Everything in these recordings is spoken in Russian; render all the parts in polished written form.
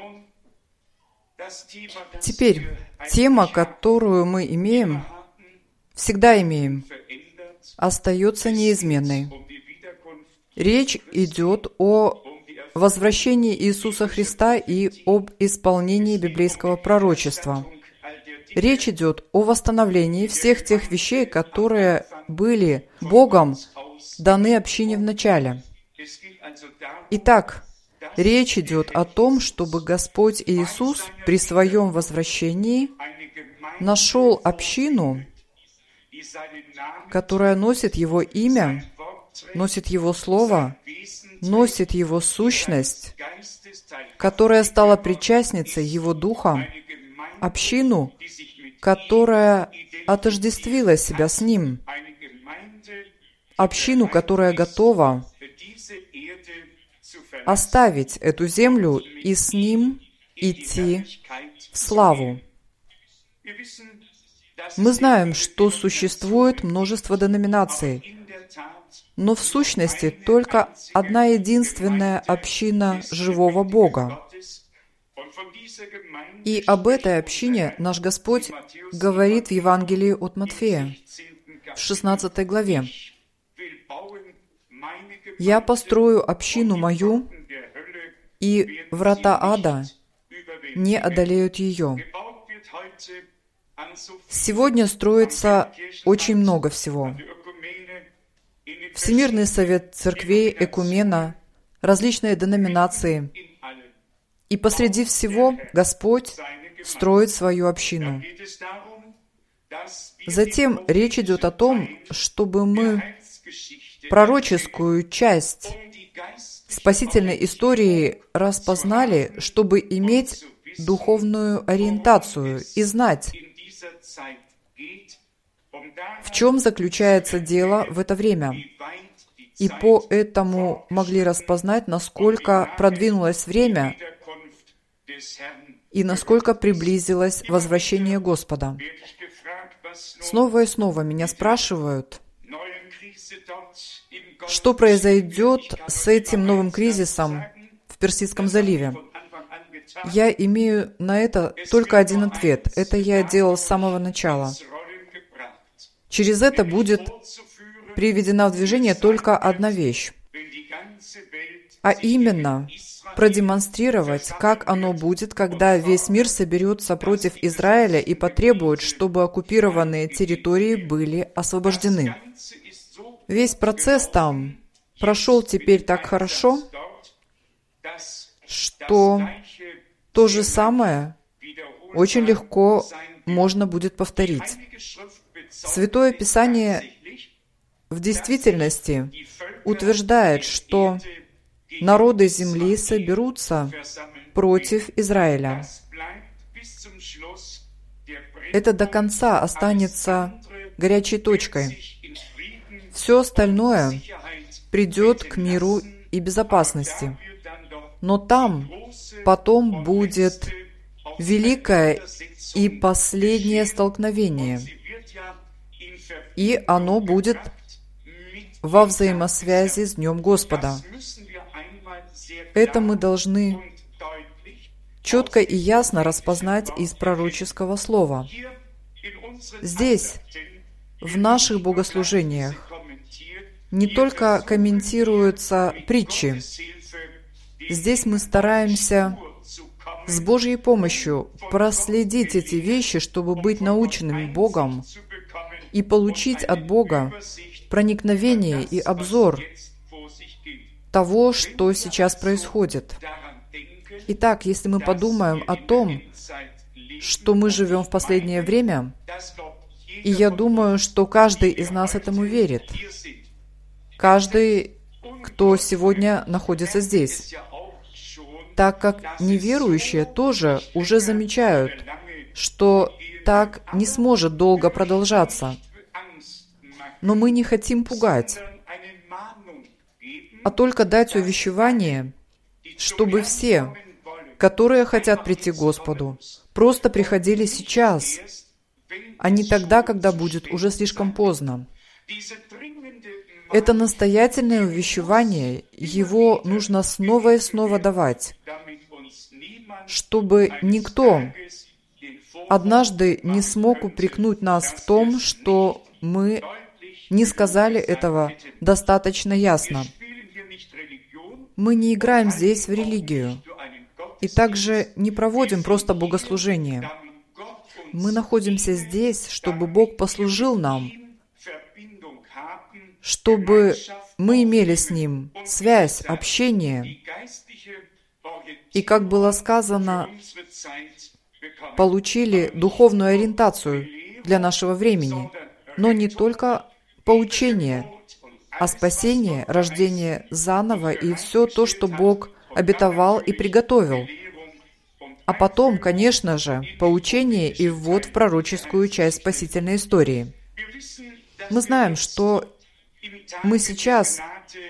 Теперь, тема, которую мы имеем, всегда имеем, остается неизменной. Речь идет о возвращении Иисуса Христа и об исполнении библейского пророчества. Речь идет о восстановлении всех тех вещей, которые были Богом даны общине в начале. Итак, речь идет о том, чтобы Господь Иисус при своем возвращении нашел общину, которая носит Его имя, носит Его Слово, носит Его сущность, которая стала причастницей Его Духа, общину, которая отождествила себя с Ним, общину, которая готова оставить эту землю и с Ним идти в славу. Мы знаем, что существует множество деноминаций, но в сущности только одна единственная община живого Бога. И об этой общине наш Господь говорит в Евангелии от Матфея, в 16 главе. «Я построю общину мою, и врата ада не одолеют ее». Сегодня строится очень много всего. Всемирный совет церквей, экумена, различные деноминации. И посреди всего Господь строит свою общину. Затем речь идет о том, чтобы мы пророческую часть спасительной истории распознали, чтобы иметь духовную ориентацию и знать, в чем заключается дело в это время. И поэтому могли распознать, насколько продвинулось время и насколько приблизилось возвращение Господа. Снова и снова меня спрашивают, что произойдет с этим новым кризисом в Персидском заливе. Я имею на это только один ответ. Это я делал с самого начала. Через это будет приведена в движение только одна вещь, а именно продемонстрировать, как оно будет, когда весь мир соберется против Израиля и потребует, чтобы оккупированные территории были освобождены. Весь процесс там прошел теперь так хорошо, что то же самое очень легко можно будет повторить. Святое Писание в действительности утверждает, что народы земли соберутся против Израиля. Это до конца останется горячей точкой. Все остальное придет к миру и безопасности. Но там потом будет великое и последнее столкновение. И оно будет во взаимосвязи с Днем Господа. Это мы должны четко и ясно распознать из пророческого слова. Здесь, в наших богослужениях, не только комментируются притчи. Здесь мы стараемся с Божьей помощью проследить эти вещи, чтобы быть наученными Богом и получить от Бога проникновение и обзор того, что сейчас происходит. Итак, если мы подумаем о том, что мы живем в последнее время, и я думаю, что каждый из нас этому верит, каждый, кто сегодня находится здесь, так как неверующие тоже уже замечают, что так не сможет долго продолжаться. Но мы не хотим пугать, а только дать увещевание, чтобы все, которые хотят прийти к Господу, просто приходили сейчас, а не тогда, когда будет уже слишком поздно. Это настоятельное увещевание, его нужно снова и снова давать, чтобы никто однажды не смог упрекнуть нас в том, что мы не сказали этого достаточно ясно. Мы не играем здесь в религию и также не проводим просто богослужение. Мы находимся здесь, чтобы Бог послужил нам, чтобы мы имели с Ним связь, общение. И, как было сказано, получили духовную ориентацию для нашего времени. Но не только поучение, а спасение, рождение заново и все то, что Бог обетовал и приготовил. А потом, конечно же, поучение и ввод в пророческую часть спасительной истории. Мы знаем, что мы сейчас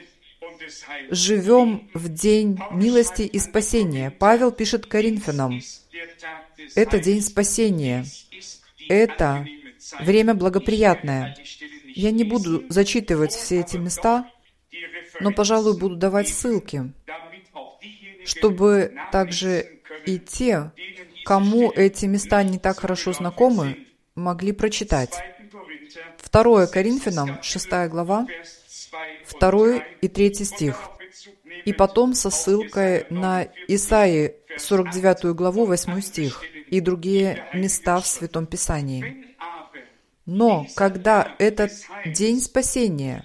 живем в день милости и спасения. Павел пишет Коринфянам: это день спасения, это время благоприятное. Я не буду зачитывать все эти места, но, пожалуй, буду давать ссылки, чтобы также и те, кому эти места не так хорошо знакомы, могли прочитать. 2 Коринфянам, 6 глава, 2 и 3 стих. И потом со ссылкой на Исаии, 49 главу, 8 стих и другие места в Святом Писании. Но когда этот день спасения,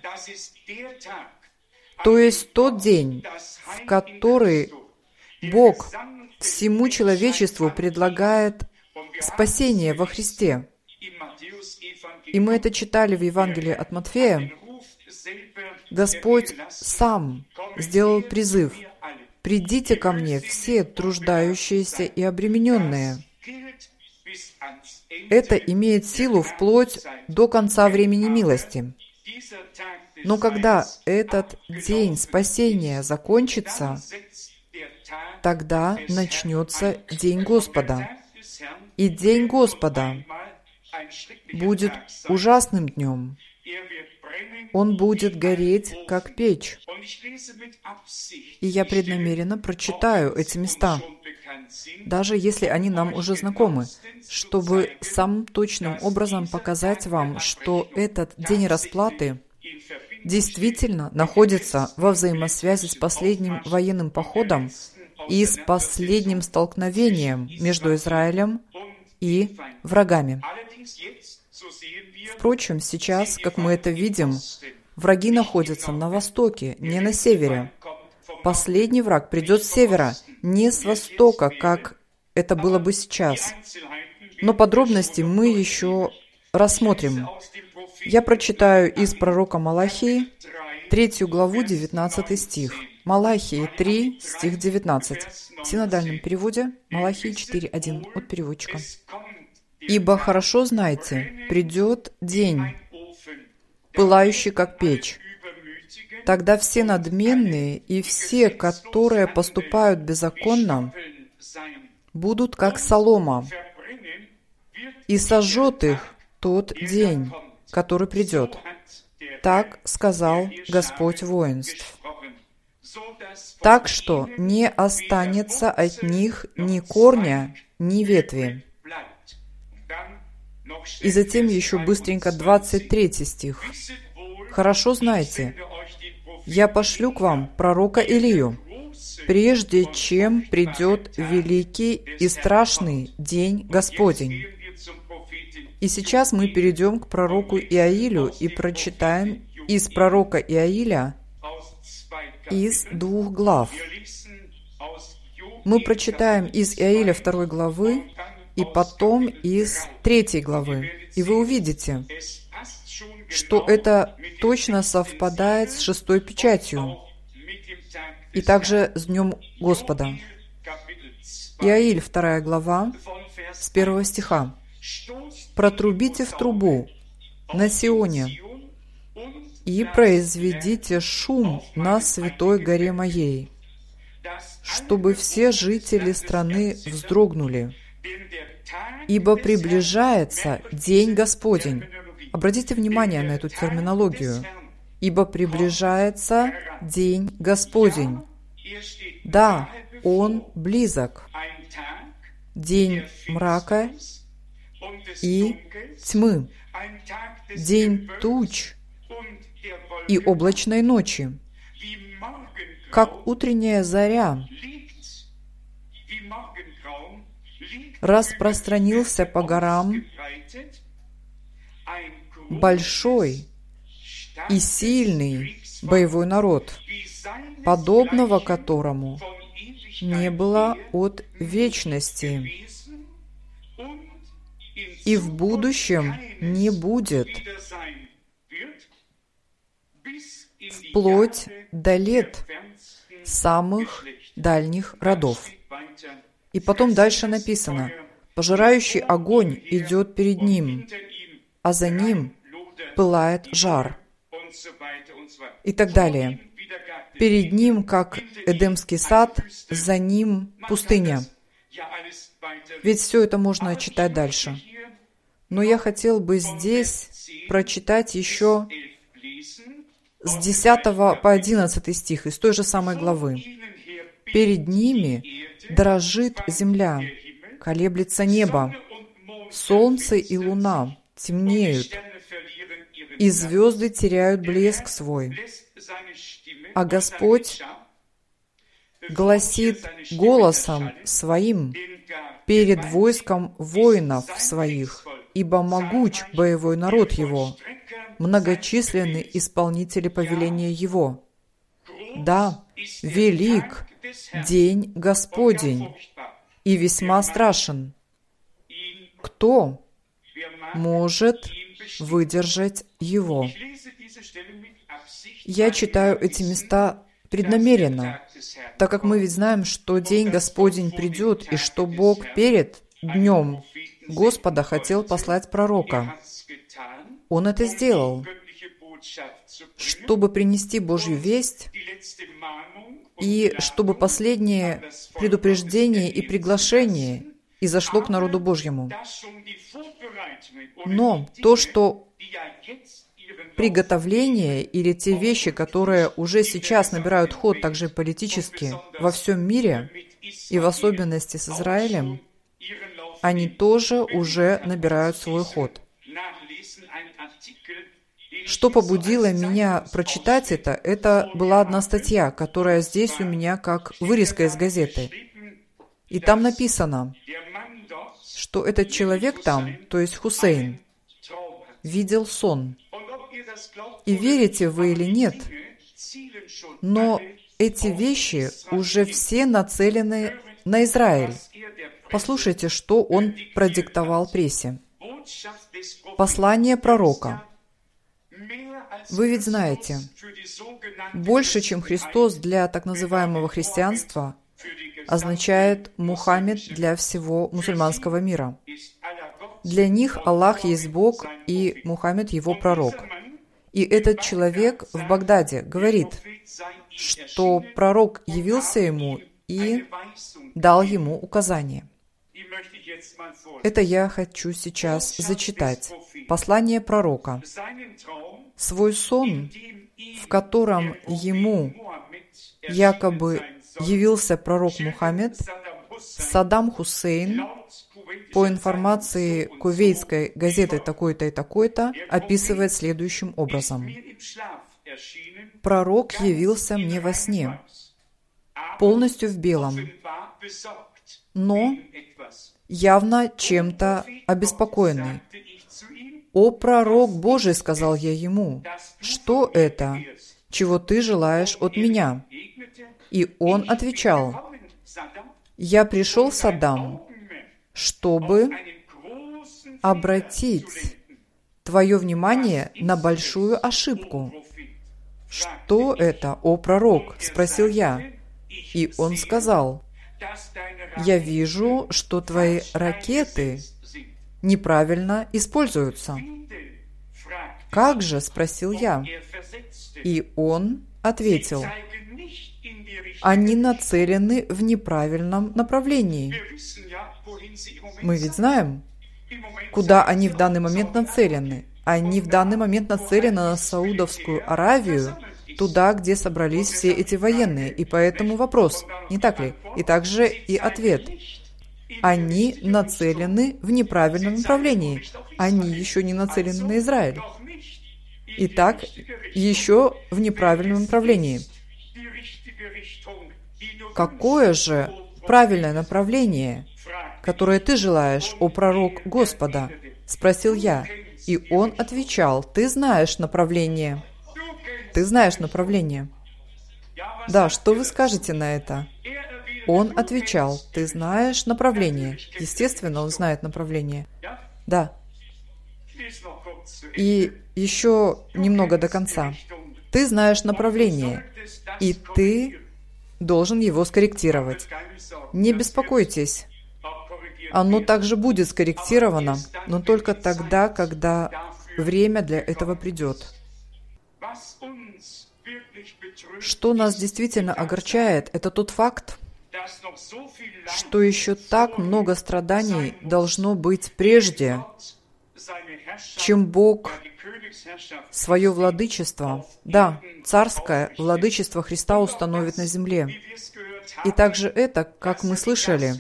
то есть тот день, в который Бог всему человечеству предлагает спасение во Христе, и мы это читали в Евангелии от Матфея, Господь сам сделал призыв: «Придите ко мне, все труждающиеся и обремененные». Это имеет силу вплоть до конца времени милости. Но когда этот день спасения закончится, тогда начнется День Господа. И День Господа будет ужасным днем. Он будет гореть, как печь. И я преднамеренно прочитаю эти места, даже если они нам уже знакомы, чтобы самым точным образом показать вам, что этот день расплаты действительно находится во взаимосвязи с последним военным походом и с последним столкновением между Израилем и врагами. Впрочем, сейчас, как мы это видим, враги находятся на востоке, не на севере. Последний враг придет с севера, не с востока, как это было бы сейчас. Но подробности мы еще рассмотрим. Я прочитаю из пророка Малахии 3 главу, 19 стих. Малахии 3, стих 19. В синодальном переводе Малахии 4:1 от переводчика. «Ибо хорошо знайте, придет день, пылающий, как печь. Тогда все надменные и все, которые поступают беззаконно, будут как солома, и сожжет их тот день, который придет. Так сказал Господь воинств. Так что не останется от них ни корня, ни ветви». И затем еще быстренько 23 стих. «Хорошо знайте, я пошлю к вам пророка Илию, прежде чем придет великий и страшный день Господень». И сейчас мы перейдем к пророку Иаилю и прочитаем из пророка Иаиля из 2 глав. Мы прочитаем из Иаиля 2 главы и потом из 3 главы. И вы увидите, что это точно совпадает с 6 печатью и также с Днем Господа. Иаиль 2 глава с 1 стиха. «Протрубите в трубу на Сионе и произведите шум на святой горе моей, чтобы все жители страны вздрогнули, ибо приближается день Господень». Обратите внимание на эту терминологию. «Ибо приближается день Господень». Да, Он близок. День мрака и тьмы, день туч и облачной ночи, как утренняя заря, распространился по горам большой и сильный боевой народ, подобного которому не было от вечности и в будущем не будет, вплоть до лет самых дальних родов. И потом дальше написано: пожирающий огонь идет перед ним, а за ним пылает жар. И так далее. Перед ним, как Эдемский сад, за ним пустыня. Ведь все это можно читать дальше. Но я хотел бы здесь прочитать еще с 10 по 11 стих из той же самой главы. «Перед ними дрожит земля, колеблется небо, солнце и луна темнеют, и звезды теряют блеск свой. А Господь гласит голосом своим перед войском воинов своих, ибо могуч боевой народ его, многочисленны исполнители повеления его. Да, велик день Господень и весьма страшен. Кто может выдержать его?» Я читаю эти места преднамеренно, так как мы ведь знаем, что день Господень придет, и что Бог перед днем Господа хотел послать пророка. Он это сделал, чтобы принести Божью весть, и чтобы последнее предупреждение и приглашение изошло к народу Божьему. Но то, что приготовление или те вещи, которые уже сейчас набирают ход также политически во всем мире, и в особенности с Израилем, они тоже уже набирают свой ход. Что побудило меня прочитать это? Это была одна статья, которая здесь у меня как вырезка из газеты. И там написано, что этот человек там, то есть Хусейн, видел сон. И верите вы или нет, но эти вещи уже все нацелены на Израиль. Послушайте, что он продиктовал прессе. Послание пророка. Вы ведь знаете, больше, чем Христос для так называемого христианства, означает Мухаммед для всего мусульманского мира. Для них Аллах есть Бог, и Мухаммед его пророк. И этот человек в Багдаде говорит, что пророк явился ему и дал ему указания. Это я хочу сейчас зачитать. Послание пророка. Свой сон, в котором ему якобы явился пророк Мухаммед, Саддам Хусейн, по информации кувейтской газеты такой-то и такой-то, описывает следующим образом. «Пророк явился мне во сне, полностью в белом, но явно чем-то обеспокоенный. «О, пророк Божий, — сказал я ему, — что это, чего ты желаешь от меня?» И он отвечал, «Я пришел, Саддам, чтобы обратить твое внимание на большую ошибку». «Что это, о пророк?» — спросил я. И он сказал, «Я вижу, что твои ракеты неправильно используются». «Как же?» — спросил я. И он ответил, «Они нацелены в неправильном направлении». Мы ведь знаем, куда они в данный момент нацелены. Они в данный момент нацелены на Саудовскую Аравию туда, где собрались все эти военные. И поэтому вопрос, не так ли? И также и ответ. Они нацелены в неправильном направлении. Они еще не нацелены на Израиль. Итак, еще в неправильном направлении. Какое же правильное направление, которое ты желаешь, о пророк Господа? Спросил я. И он отвечал: ты знаешь направление. Ты знаешь направление. Да, что вы скажете на это? Он отвечал: ты знаешь направление. Естественно, он знает направление. Да. И еще немного до конца. Ты знаешь направление, и ты должен его скорректировать. Не беспокойтесь. Оно также будет скорректировано, но только тогда, когда время для этого придет. Что нас действительно огорчает, это тот факт, что еще так много страданий должно быть прежде, чем Бог свое владычество, да, царское владычество Христа установит на земле. И также это, как мы слышали,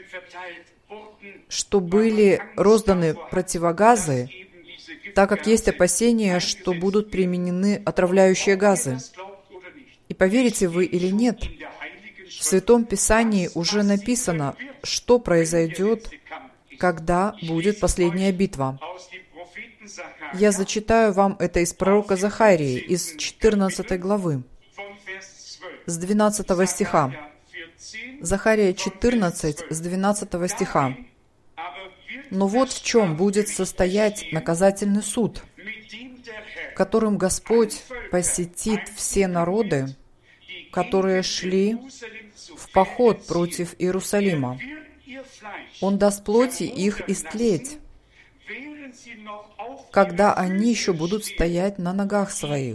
что были розданы противогазы, так как есть опасения, что будут применены отравляющие газы. И поверите вы или нет, в Святом Писании уже написано, что произойдет, когда будет последняя битва. Я зачитаю вам это из пророка Захарии, из 14 главы, с 12 стиха. Захария 14, с 12 стиха. «Но вот в чем будет состоять наказательный суд, которым Господь посетит все народы, которые шли в поход против Иерусалима. Он даст плоти их истлеть, когда они еще будут стоять на ногах своих.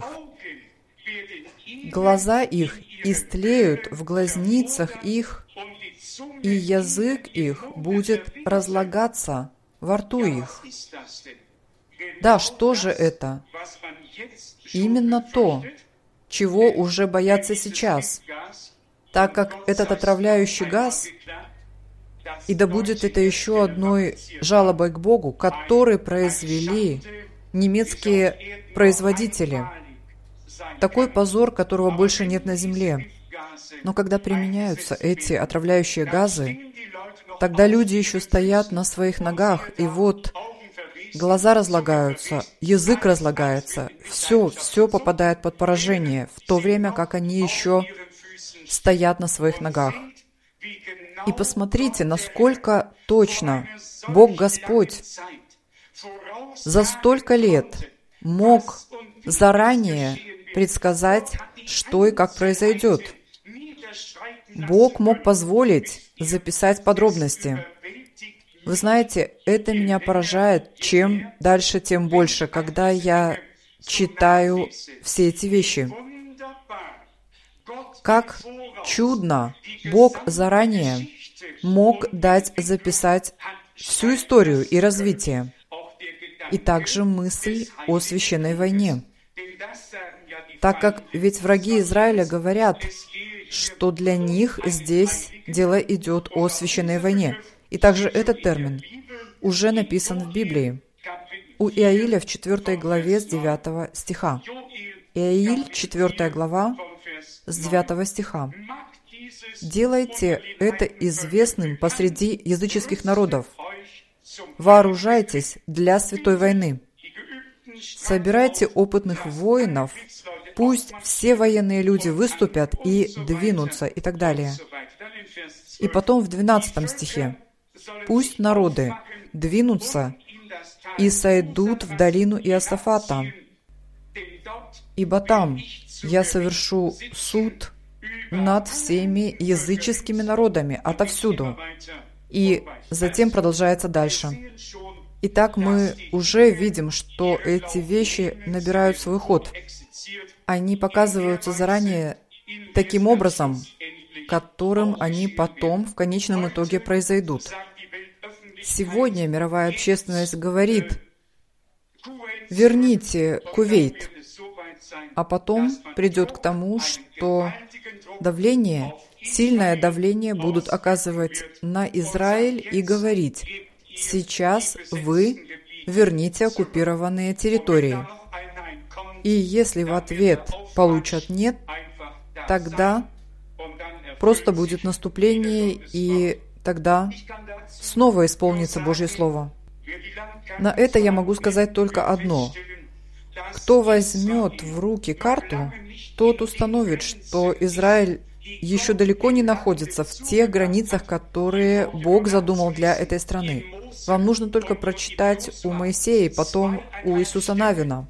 Глаза их истлеют в глазницах их, и язык их будет разлагаться во рту их». Да, что же это? Именно то, чего уже боятся сейчас, так как этот отравляющий газ, и да будет это еще одной жалобой к Богу, который произвели немецкие производители. Такой позор, которого больше нет на земле. Но когда применяются эти отравляющие газы, тогда люди еще стоят на своих ногах, и вот глаза разлагаются, язык разлагается, все попадает под поражение, в то время как они еще стоят на своих ногах. И посмотрите, насколько точно Бог Господь за столько лет мог заранее предсказать, что и как произойдет. Бог мог позволить записать подробности. Вы знаете, это меня поражает, чем дальше, тем больше, когда я читаю все эти вещи. Как чудно Бог заранее мог дать записать всю историю и развитие, и также мысль о священной войне. Так как ведь враги Израиля говорят, что для них здесь дело идет о священной войне. И также этот термин уже написан в Библии. У Иаиля в 4 главе с 9 стиха. Иаиль, 4 глава, с 9 стиха. «Делайте это известным посреди языческих народов. Вооружайтесь для святой войны. Собирайте опытных воинов, пусть все военные люди выступят и двинутся», и так далее. И потом в 12 стихе. «Пусть народы двинутся и сойдут в долину Иосафата, ибо там я совершу суд над всеми языческими народами отовсюду». И затем продолжается дальше. Итак, мы уже видим, что эти вещи набирают свой ход. Они показываются заранее таким образом, которым они потом в конечном итоге произойдут. Сегодня мировая общественность говорит: верните Кувейт. а потом придет к тому, что сильное давление будут оказывать на Израиль и говорить: сейчас вы верните оккупированные территории. И если в ответ получат «нет», тогда просто будет наступление, и тогда снова исполнится Божье Слово. На это я могу сказать только одно. Кто возьмет в руки карту, тот установит, что Израиль еще далеко не находится в тех границах, которые Бог задумал для этой страны. Вам нужно только прочитать у Моисея и потом у Иисуса Навина.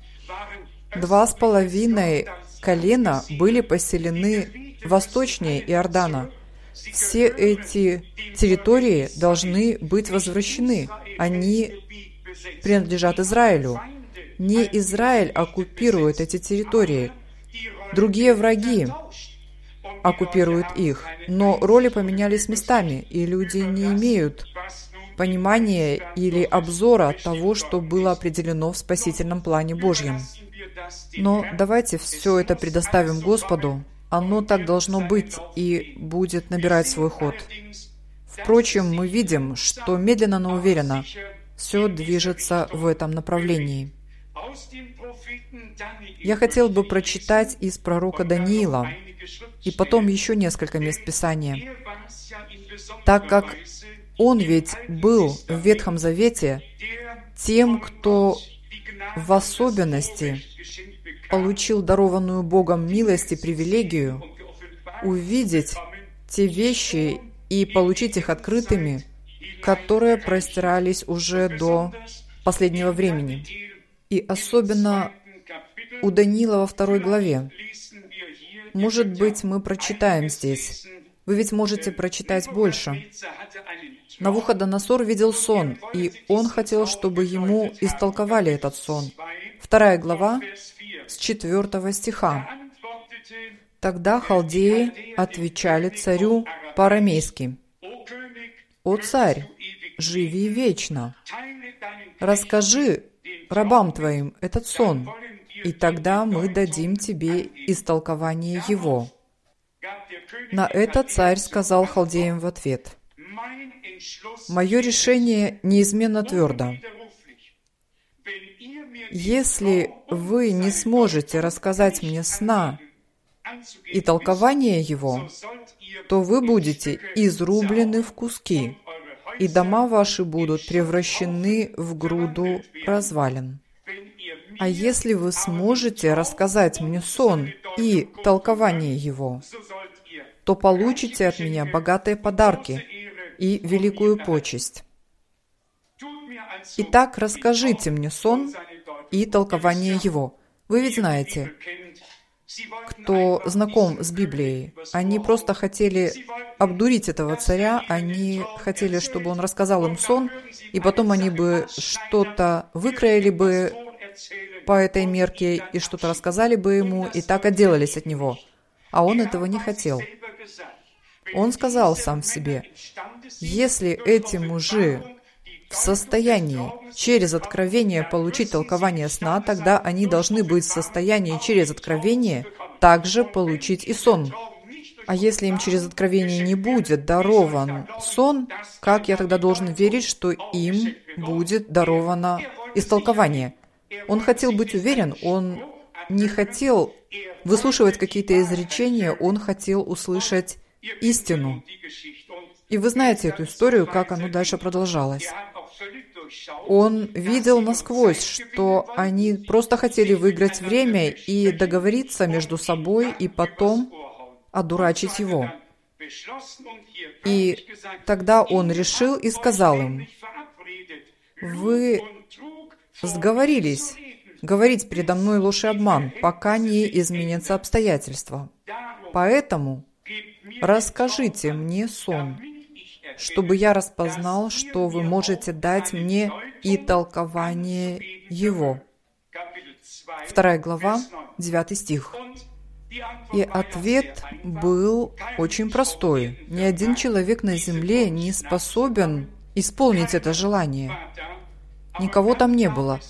2,5 колена были поселены восточнее Иордана. Все эти территории должны быть возвращены. Они принадлежат Израилю. Не Израиль оккупирует эти территории. Другие враги оккупируют их. Но роли поменялись местами, и люди не имеют понимания или обзора того, что было определено в спасительном плане Божьем. Но давайте все это предоставим Господу. Оно так должно быть и будет набирать свой ход. Впрочем, мы видим, что медленно, но уверенно все движется в этом направлении. Я хотел бы прочитать из пророка Даниила и потом еще несколько мест Писания, так как он ведь был в Ветхом Завете тем, кто в особенности получил дарованную Богом милость и привилегию увидеть те вещи и получить их открытыми, которые простирались уже до последнего времени. И особенно у Даниила во 2 главе. Может быть, мы прочитаем здесь. Вы ведь можете прочитать больше. Навуходоносор видел сон, и он хотел, чтобы ему истолковали этот сон. 2 глава, с 4 стиха. Тогда халдеи отвечали царю по-арамейски: «О царь, живи вечно! Расскажи рабам твоим этот сон, и тогда мы дадим тебе истолкование его». На это царь сказал халдеям в ответ: «Мое решение неизменно твердо. Если вы не сможете рассказать мне сна и толкование его, то вы будете изрублены в куски, и дома ваши будут превращены в груду развалин. А если вы сможете рассказать мне сон и толкование его, то получите от меня богатые подарки и великую почесть. Итак, расскажите мне сон и толкование его». Вы ведь знаете, кто знаком с Библией, они просто хотели обдурить этого царя, они хотели, чтобы он рассказал им сон, и потом они бы что-то выкроили бы по этой мерке и что-то рассказали бы ему, и так отделались от него. А он этого не хотел. Он сказал сам себе: если эти мужи в состоянии через откровение получить толкование сна, тогда они должны быть в состоянии через откровение также получить и сон. А если им через откровение не будет дарован сон, как я тогда должен верить, что им будет даровано истолкование? Он хотел быть уверен, он не хотел выслушивать какие-то изречения, он хотел услышать истину. И вы знаете эту историю, как оно дальше продолжалось. Он видел насквозь, что они просто хотели выиграть время и договориться между собой, и потом одурачить его. И тогда он решил и сказал им: «Вы сговорились говорить передо мной ложь и обман, пока не изменятся обстоятельства. Поэтому расскажите мне сон, чтобы я распознал, что вы можете дать мне и толкование его». 2 глава, 9 стих. И ответ был очень простой. Ни один человек на земле не способен исполнить это желание. Никого там не было.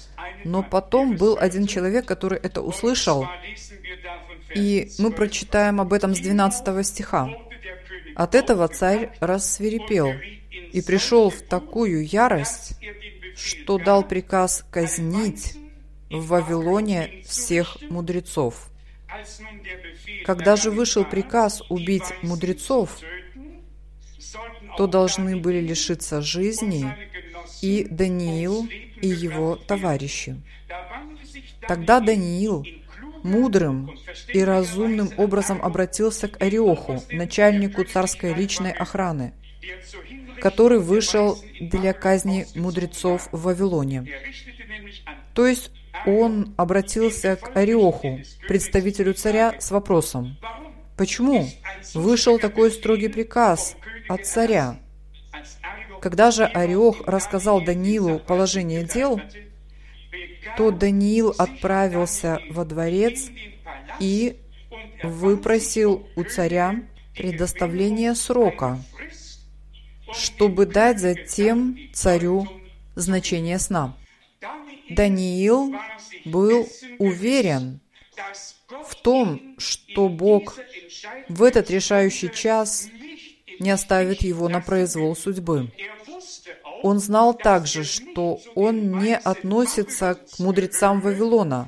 Но потом был один человек, который это услышал, и мы прочитаем об этом с 12 стиха. От этого царь рассвирепел и пришел в такую ярость, что дал приказ казнить в Вавилоне всех мудрецов. Когда же вышел приказ убить мудрецов, то должны были лишиться жизни и Даниил, и его товарищи. Тогда Даниил мудрым и разумным образом обратился к Ариоху, начальнику царской личной охраны, который вышел для казни мудрецов в Вавилоне. То есть он обратился к Ариоху, представителю царя, с вопросом: почему вышел такой строгий приказ от царя? Когда же Ариох рассказал Даниилу положение дел, то Даниил отправился во дворец и выпросил у царя предоставление срока, чтобы дать затем царю значение сна. Даниил был уверен в том, что Бог в этот решающий час не оставит его на произвол судьбы. Он знал также, что он не относится к мудрецам Вавилона,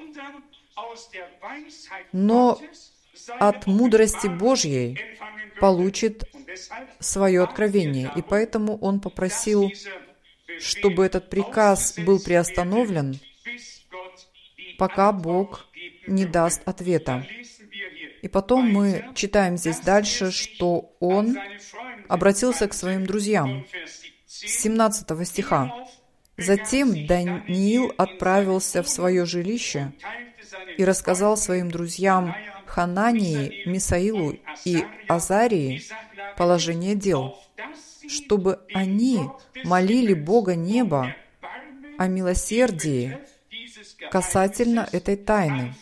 но от мудрости Божьей получит свое откровение. И поэтому он попросил, чтобы этот приказ был приостановлен, пока Бог не даст ответа. И потом мы читаем здесь дальше, что он обратился к своим друзьям. С 17 стиха. «Затем Даниил отправился в свое жилище и рассказал своим друзьям Ханании, Мисаилу и Азарии положение дел, чтобы они молили Бога неба о милосердии касательно этой тайны,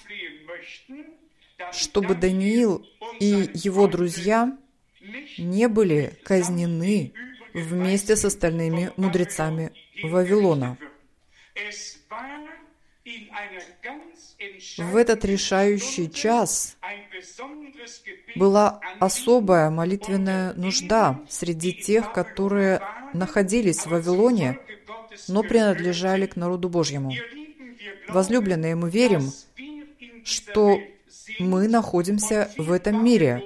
чтобы Даниил и его друзья не были казнены вместе с остальными мудрецами Вавилона». В этот решающий час была особая молитвенная нужда среди тех, которые находились в Вавилоне, но принадлежали к народу Божьему. Возлюбленные, мы верим, что мы находимся в этом мире,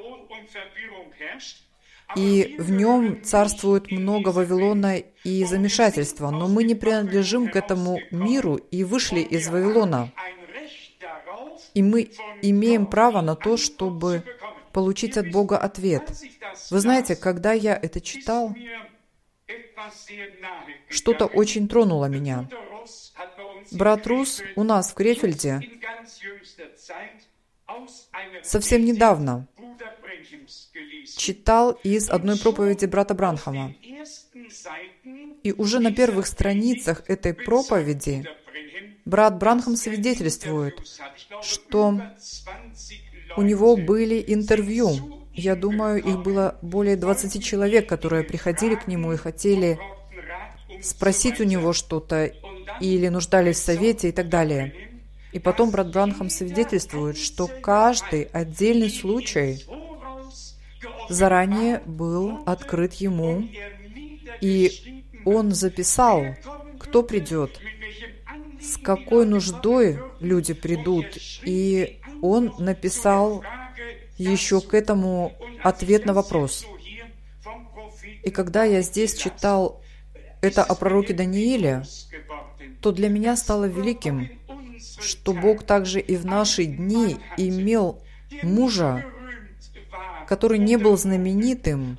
и в нем царствует много Вавилона и замешательства, но мы не принадлежим к этому миру и вышли из Вавилона. И мы имеем право на то, чтобы получить от Бога ответ. Вы знаете, когда я это читал, что-то очень тронуло меня. Брат Рус у нас в Крефельде совсем недавно читал из одной проповеди брата Бранхама. И уже на первых страницах этой проповеди брат Бранхам свидетельствует, что у него были интервью. Я думаю, их было более 20 человек, которые приходили к нему и хотели спросить у него что-то или нуждались в совете и так далее. И потом брат Бранхам свидетельствует, что каждый отдельный случай заранее был открыт ему, и он записал, кто придет, с какой нуждой люди придут, и он написал еще к этому ответ на вопрос. И когда я здесь читал это о пророке Данииле, то для меня стало великим, что Бог также и в наши дни имел мужа, который не был знаменитым,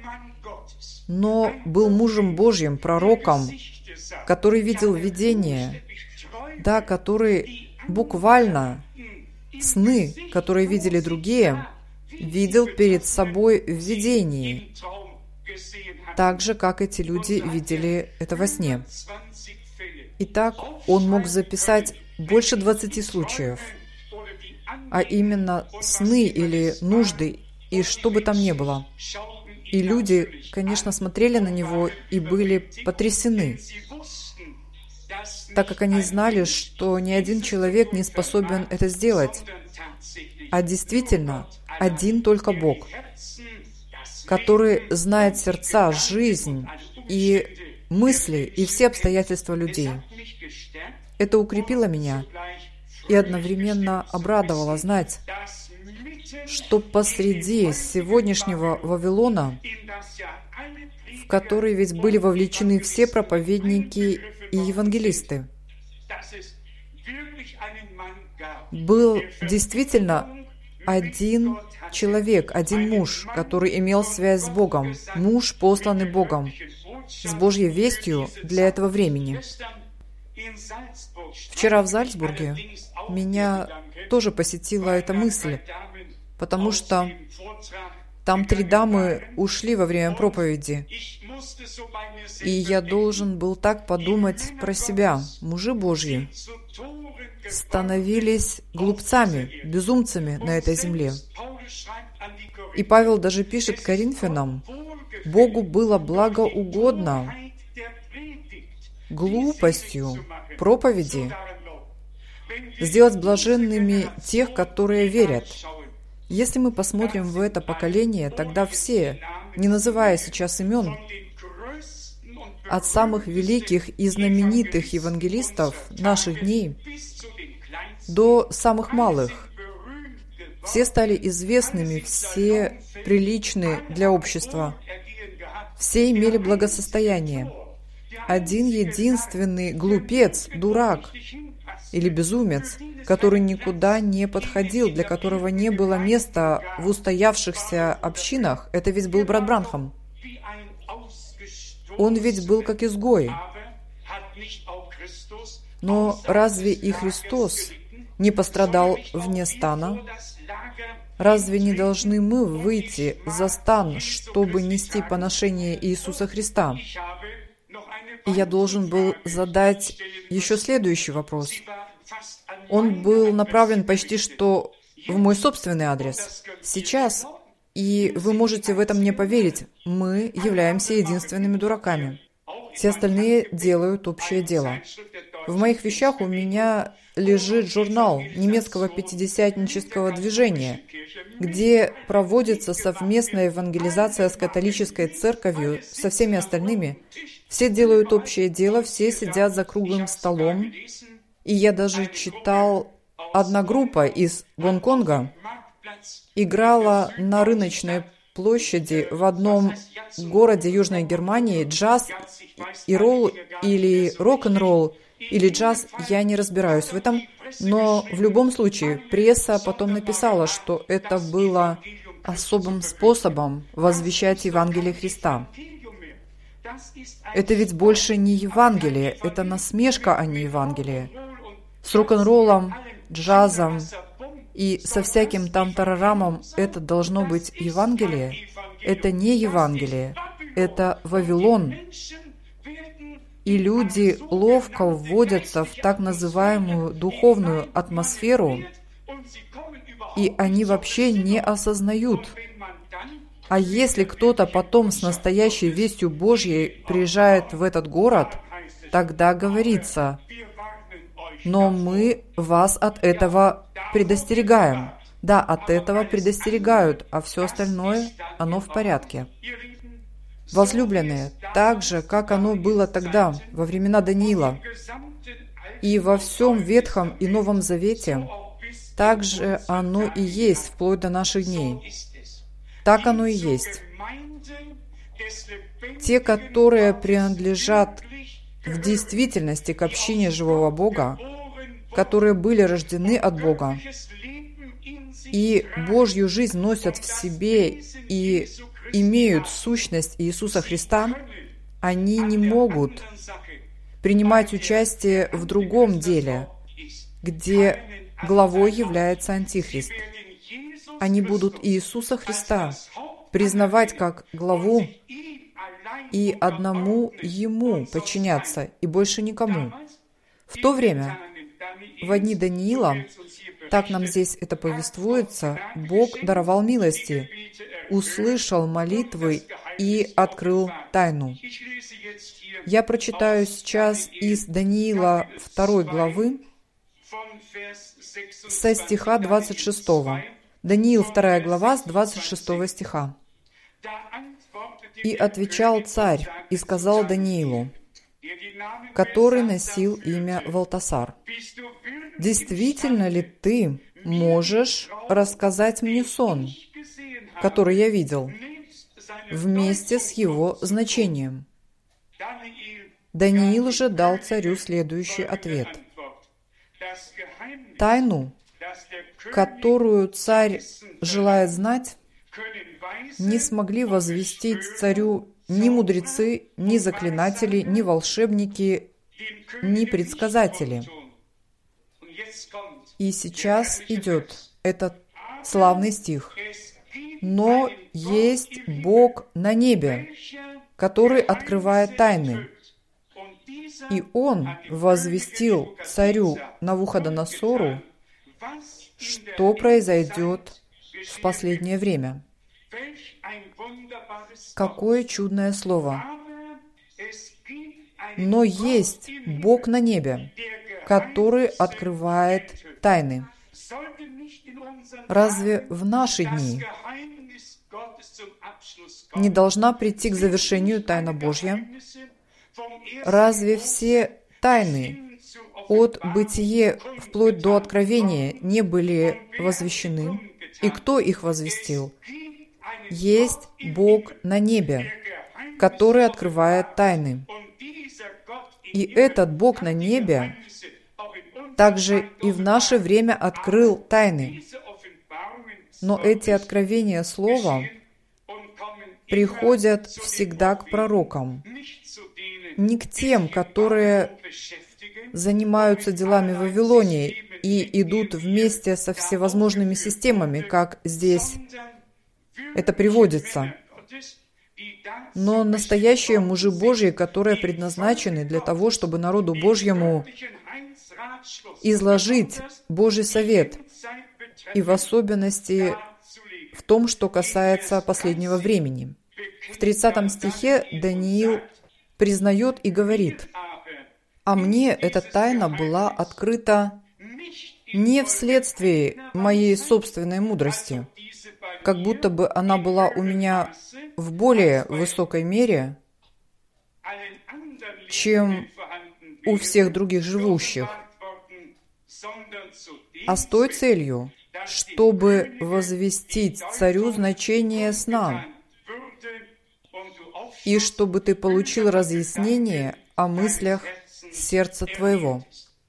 но был мужем Божьим, пророком, который видел видение, да, который буквально сны, которые видели другие, видел перед собой в видении, так же, как эти люди видели это во сне. Итак, он мог записать больше 20 случаев, а именно сны или нужды, и что бы там ни было. И люди, конечно, смотрели на него и были потрясены. так как они знали, что ни один человек не способен это сделать, а действительно один только Бог, который знает сердца, жизнь и мысли и все обстоятельства людей. Это укрепило меня и одновременно обрадовало знать, что посреди сегодняшнего Вавилона, в который ведь были вовлечены все проповедники и евангелисты, был действительно один человек, один муж, который имел связь с Богом, муж, посланный Богом, с Божьей вестью для этого времени. Вчера в Зальцбурге меня тоже посетила эта мысль, потому что там 3 дамы ушли во время проповеди, и я должен был так подумать про себя. Мужи Божьи становились глупцами, безумцами на этой земле. И Павел даже пишет Коринфянам: Богу было благоугодно глупостью проповеди сделать блаженными тех, которые верят. Если мы посмотрим в это поколение, тогда все, не называя сейчас имен, от самых великих и знаменитых евангелистов наших дней до самых малых, все стали известными, все приличны для общества, все имели благосостояние. Один единственный глупец, дурак или безумец, который никуда не подходил, для которого не было места в устоявшихся общинах, это ведь был брат Бранхам. Он ведь был как изгой. Но разве и Христос не пострадал вне стана? Разве не должны мы выйти за стан, чтобы нести поношение Иисуса Христа? И я должен был задать еще следующий вопрос. Он был направлен почти что в мой собственный адрес. Сейчас, и вы можете в этом не поверить, мы являемся единственными дураками. Все остальные делают общее дело. В моих вещах у меня лежит журнал немецкого пятидесятнического движения, где проводится совместная евангелизация с католической церковью, со всеми остальными. Все делают общее дело, все сидят за круглым столом. И я даже читал, одна группа из Гонконга играла на рыночной площади в одном городе Южной Германии джаз и ролл или рок-н-ролл или джаз, я не разбираюсь в этом, но в любом случае пресса потом написала, что это было особым способом возвещать Евангелие Христа. Это ведь больше не Евангелие, это насмешка, а не Евангелие. С рок-н-роллом, джазом и со всяким там тарарамом это должно быть Евангелие. Это не Евангелие, это Вавилон. И люди ловко вводятся в так называемую духовную атмосферу, и они вообще не осознают. А если кто-то потом с настоящей вестью Божьей приезжает в этот город, тогда говорится: «Но мы вас от этого предостерегаем». Да, от этого предостерегают, а все остальное, оно в порядке. Возлюбленные, так же, как оно было тогда, во времена Даниила, и во всем Ветхом и Новом Завете, так же оно и есть вплоть до наших дней. Так оно и есть. Те, которые принадлежат в действительности к общине живого Бога, которые были рождены от Бога, и Божью жизнь носят в себе и имеют сущность Иисуса Христа, они не могут принимать участие в другом деле, где главой является Антихрист. Они будут Иисуса Христа признавать как главу и одному Ему подчиняться, и больше никому. В то время, в дни Даниила, так нам здесь это повествуется, Бог даровал милости, услышал молитвы и открыл тайну. Я прочитаю сейчас из Даниила 2 главы со стиха 26. Даниил 2 глава с 26 стиха. «И отвечал царь и сказал Даниилу, который носил имя Валтасар: действительно ли ты можешь рассказать мне сон, который я видел, вместе с его значением?» Даниил же дал царю следующий ответ. Тайну, которую царь желает знать, не смогли возвестить царю ни мудрецы, ни заклинатели, ни волшебники, ни предсказатели. И сейчас идет этот славный стих. «Но есть Бог на небе, который открывает тайны. И Он возвестил царю Навуходоносору, что произойдет в последнее время». Какое чудное слово! «Но есть Бог на небе, который открывает тайны». Разве в наши дни не должна прийти к завершению тайна Божья? Разве все тайны от бытия вплоть до откровения не были возвещены? И кто их возвестил? Есть Бог на небе, который открывает тайны. И этот Бог на небе также и в наше время открыл тайны. Но эти откровения Слова приходят всегда к пророкам, не к тем, которые занимаются делами в Вавилоне и идут вместе со всевозможными системами, как здесь это приводится. Но настоящие мужи Божьи, которые предназначены для того, чтобы народу Божьему изложить Божий совет, и в особенности в том, что касается последнего времени. В 30 стихе Даниил признает и говорит: «А мне эта тайна была открыта не вследствие моей собственной мудрости, как будто бы она была у меня в более высокой мере, чем у всех других живущих, а с той целью, чтобы возвестить царю значение сна, и чтобы ты получил разъяснение о мыслях сердца твоего».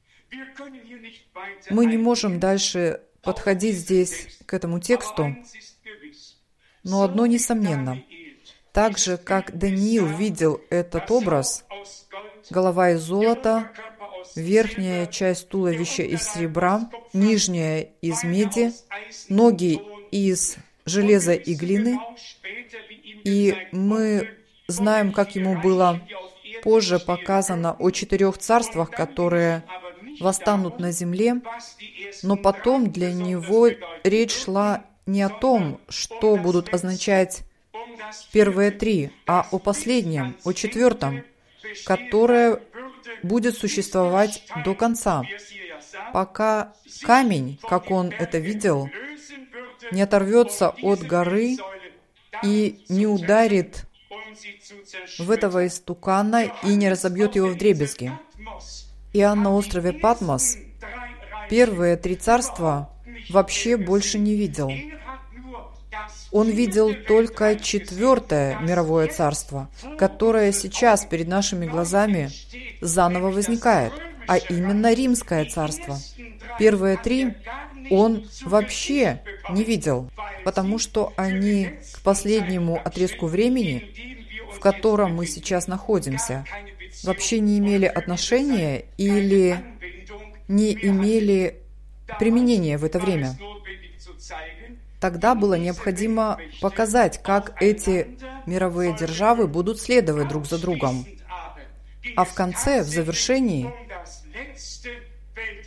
Мы не можем дальше подходить здесь к этому тексту, но одно несомненно. Так же, как Даниил видел этот образ, голова из золота, верхняя часть туловища из серебра, нижняя из меди, ноги из железа и глины, и мы знаем, как ему было позже показано о 4 царствах, которые восстанут на земле, но потом для него речь шла не о том, что будут означать первые 3, а о последнем, о 4, которое будет существовать до конца, пока камень, как он это видел, не оторвется от горы и не ударит в этого истукана и не разобьет его вдребезги. Иоанн на острове Патмос первые 3 царства вообще больше не видел. Он видел только 4-е мировое царство, которое сейчас перед нашими глазами заново возникает, а именно Римское царство. Первые 3 он вообще не видел, потому что они к последнему отрезку времени, в котором мы сейчас находимся, вообще не имели отношения или не имели применения в это время. Тогда было необходимо показать, как эти мировые державы будут следовать друг за другом. А в конце, в завершении,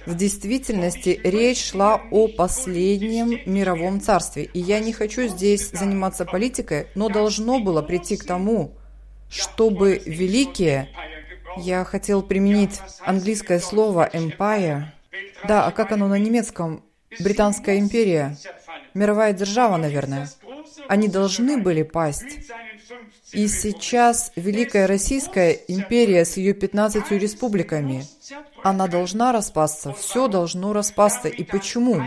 В действительности речь шла о последнем мировом царстве. И я не хочу здесь заниматься политикой, но должно было прийти к тому, чтобы великие, я хотел применить английское слово empire. Да, а как оно на немецком? Британская империя. Мировая держава, наверное. Они должны были пасть. И сейчас Великая Российская империя с ее 15 республиками, она должна распасться, все должно распасться. И почему?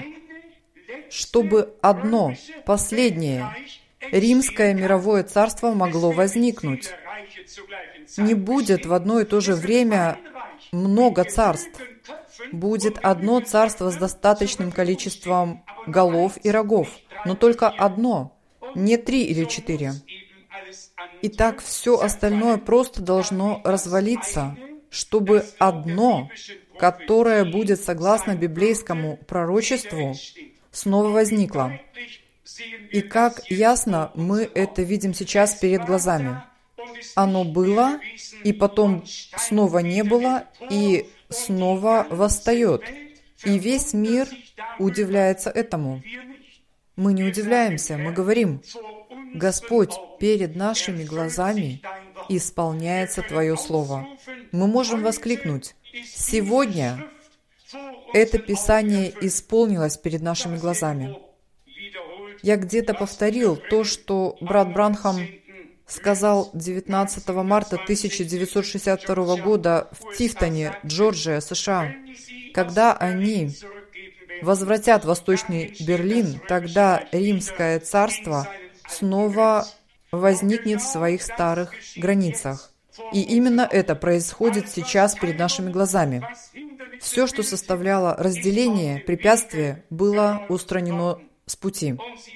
Чтобы одно, последнее, Римское мировое царство могло возникнуть. Не будет в одно и то же время много царств. Будет одно царство с достаточным количеством голов и рогов, но только одно, не 3 или 4. Итак, все остальное просто должно развалиться, чтобы одно, которое будет согласно библейскому пророчеству, снова возникло. И как ясно мы это видим сейчас перед глазами. Оно было, и потом снова не было, и снова восстает. И весь мир удивляется этому. Мы не удивляемся, мы говорим: Господь, перед нашими глазами исполняется Твое Слово. Мы можем воскликнуть: сегодня это Писание исполнилось перед нашими глазами. Я где-то повторил то, что брат Бранхам сказал 19 марта 1962 года в Тифтоне, Джорджия, США. Когда они возвратят Восточный Берлин, тогда Римское царство снова возникнет в своих старых границах. И именно это происходит сейчас перед нашими глазами. Все, что составляло разделение, препятствие, было устранено с пути.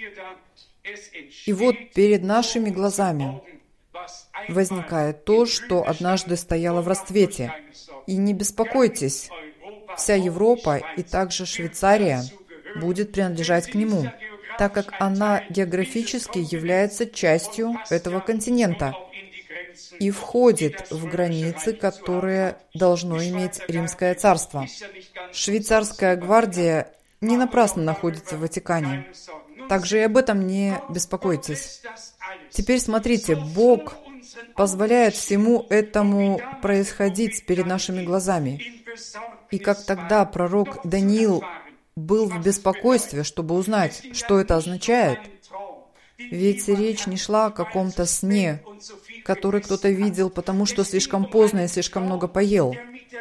И вот перед нашими глазами возникает то, что однажды стояло в расцвете. И не беспокойтесь, вся Европа и также Швейцария будет принадлежать к нему, так как она географически является частью этого континента и входит в границы, которые должно иметь Римское царство. Швейцарская гвардия не напрасно находится в Ватикане. Также и об этом не беспокойтесь. Теперь смотрите, Бог позволяет всему этому происходить перед нашими глазами. И как тогда пророк Даниил был в беспокойстве, чтобы узнать, что это означает, ведь речь не шла о каком-то сне, который кто-то видел, потому что слишком поздно и слишком много поел.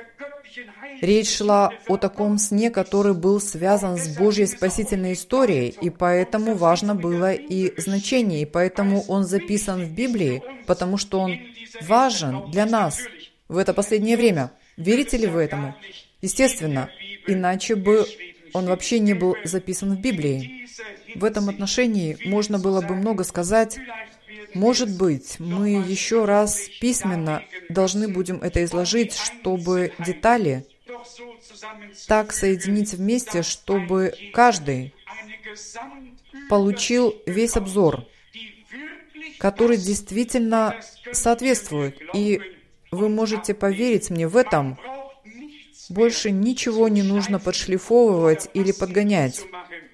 Речь шла о таком сне, который был связан с Божьей спасительной историей, и поэтому важно было и значение, и поэтому он записан в Библии, потому что он важен для нас в это последнее время. Верите ли вы этому? Естественно, иначе бы он вообще не был записан в Библии. В этом отношении можно было бы много сказать. Может быть, мы еще раз письменно должны будем это изложить, чтобы детали так соединить вместе, чтобы каждый получил весь обзор, который действительно соответствует. И вы можете поверить мне в этом. Больше ничего не нужно подшлифовывать или подгонять.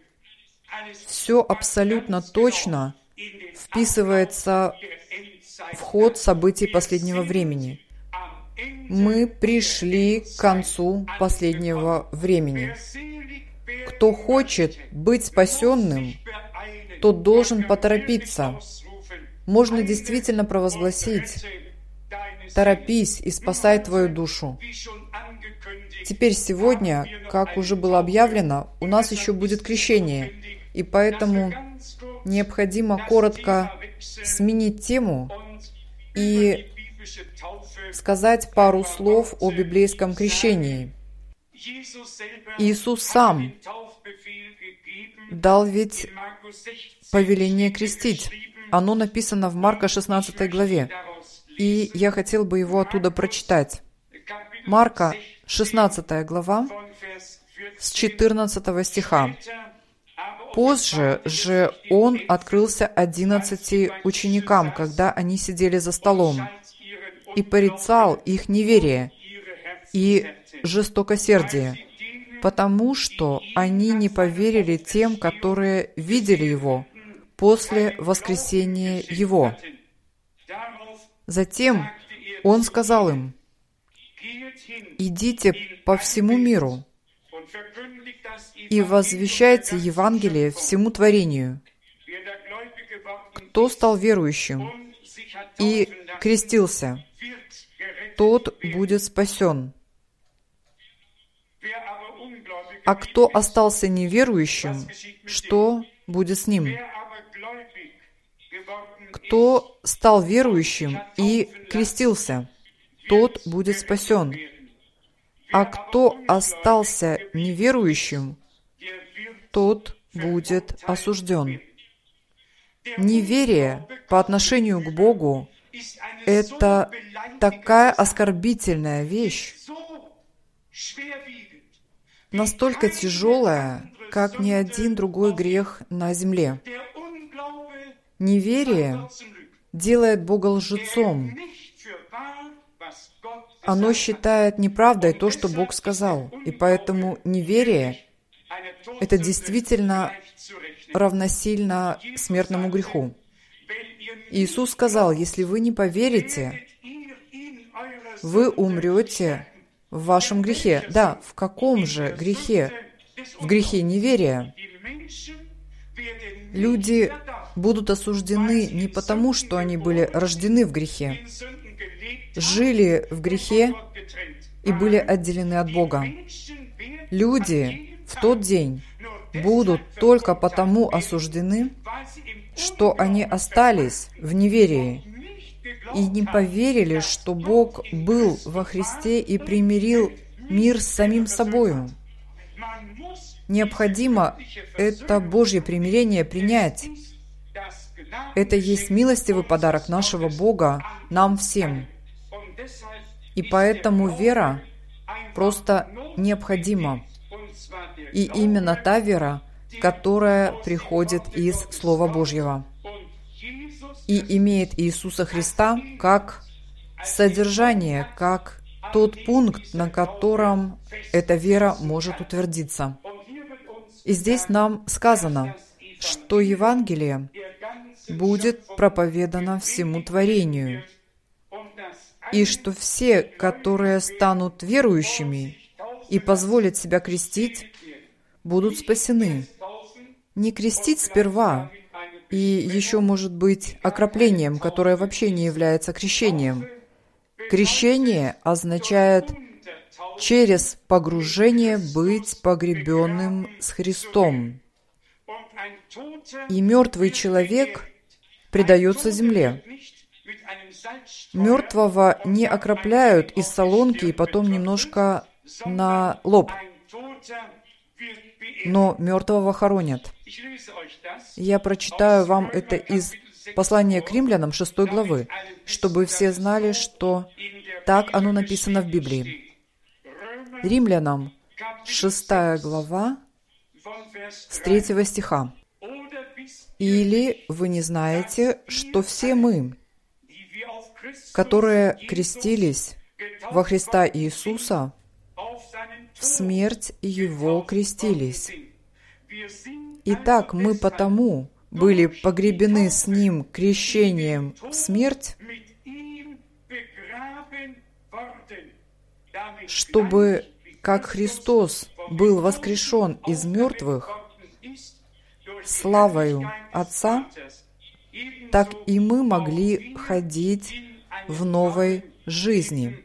Все абсолютно точно вписывается в ход событий последнего времени. Мы пришли к концу последнего времени. Кто хочет быть спасенным, тот должен поторопиться. Можно действительно провозгласить: «Торопись и спасай твою душу». Теперь сегодня, как уже было объявлено, у нас еще будет крещение, и поэтому необходимо коротко сменить тему и сказать пару слов о библейском крещении. Иисус сам дал ведь повеление крестить. Оно написано в Марка 16 главе, и я хотел бы его оттуда прочитать. Марка 16 глава с 14 стиха. «Позже же он открылся 11 ученикам, когда они сидели за столом, и порицал их неверие и жестокосердие, потому что они не поверили тем, которые видели Его после воскресения Его. Затем Он сказал им: «Идите по всему миру и возвещайте Евангелие всему творению. Кто стал верующим и крестился, тот будет спасен. А кто остался неверующим, что будет с ним? Кто стал верующим и крестился, тот будет спасен. А кто остался неверующим, тот будет осужден». Неверие по отношению к Богу – это такая оскорбительная вещь, настолько тяжелая, как ни один другой грех на земле. Неверие делает Бога лжецом. Оно считает неправдой то, что Бог сказал. И поэтому неверие – это действительно равносильно смертному греху. Иисус сказал: если вы не поверите, вы умрете в вашем грехе. Да, в каком же грехе? В грехе неверия. Люди будут осуждены не потому, что они были рождены в грехе, жили в грехе и были отделены от Бога. Люди в тот день будут только потому осуждены, что они остались в неверии и не поверили, что Бог был во Христе и примирил мир с самим собою. Необходимо это Божье примирение принять. Это есть милостивый подарок нашего Бога нам всем. И поэтому вера просто необходима. И именно та вера, которая приходит из Слова Божьего и имеет Иисуса Христа как содержание, как тот пункт, на котором эта вера может утвердиться. И здесь нам сказано, что Евангелие будет проповедано всему творению, и что все, которые станут верующими и позволят себя крестить, будут спасены. Не крестить сперва, и еще, может быть, окроплением, которое вообще не является крещением. Крещение означает через погружение быть погребенным с Христом. И мертвый человек предается земле. Мертвого не окропляют из солонки и потом немножко на лоб, но мертвого хоронят. Я прочитаю вам это из послания к Римлянам 6 главы, чтобы все знали, что так оно написано в Библии. Римлянам 6 глава с 3 стиха. «Или вы не знаете, что все мы, которые крестились во Христа Иисуса, в смерть Его крестились? Итак, мы потому были погребены с Ним крещением в смерть, чтобы, как Христос был воскрешен из мертвых славою Отца, так и мы могли ходить в новой жизни».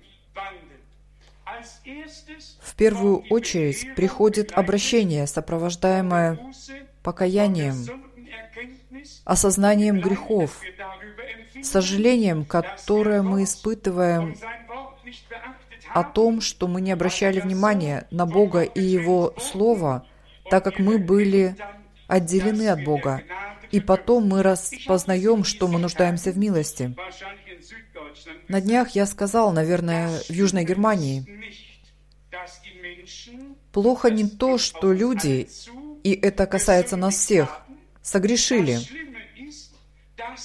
В первую очередь приходит обращение, сопровождаемое покаянием, осознанием грехов, сожалением, которое мы испытываем о том, что мы не обращали внимания на Бога и Его Слово, так как мы были отделены от Бога. И потом мы распознаем, что мы нуждаемся в милости. На днях я сказал, наверное, в Южной Германии, плохо не то, что люди, и это касается нас всех, согрешили.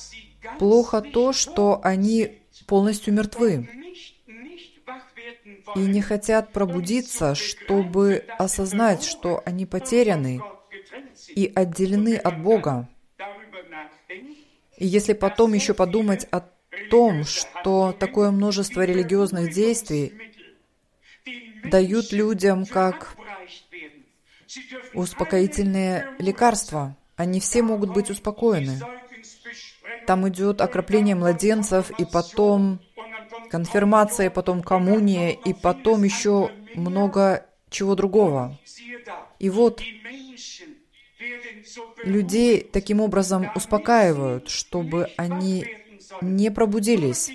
Плохо то, что они полностью мертвы. и не хотят пробудиться, чтобы осознать, что они потеряны и отделены от Бога. И если потом еще подумать о том, что такое множество религиозных действий дают людям как успокоительные лекарства, они все могут быть успокоены. Там идет окропление младенцев, и потом конфирмация, потом коммуния, и потом еще много чего другого. И вот людей таким образом успокаивают, чтобы они не пробудились.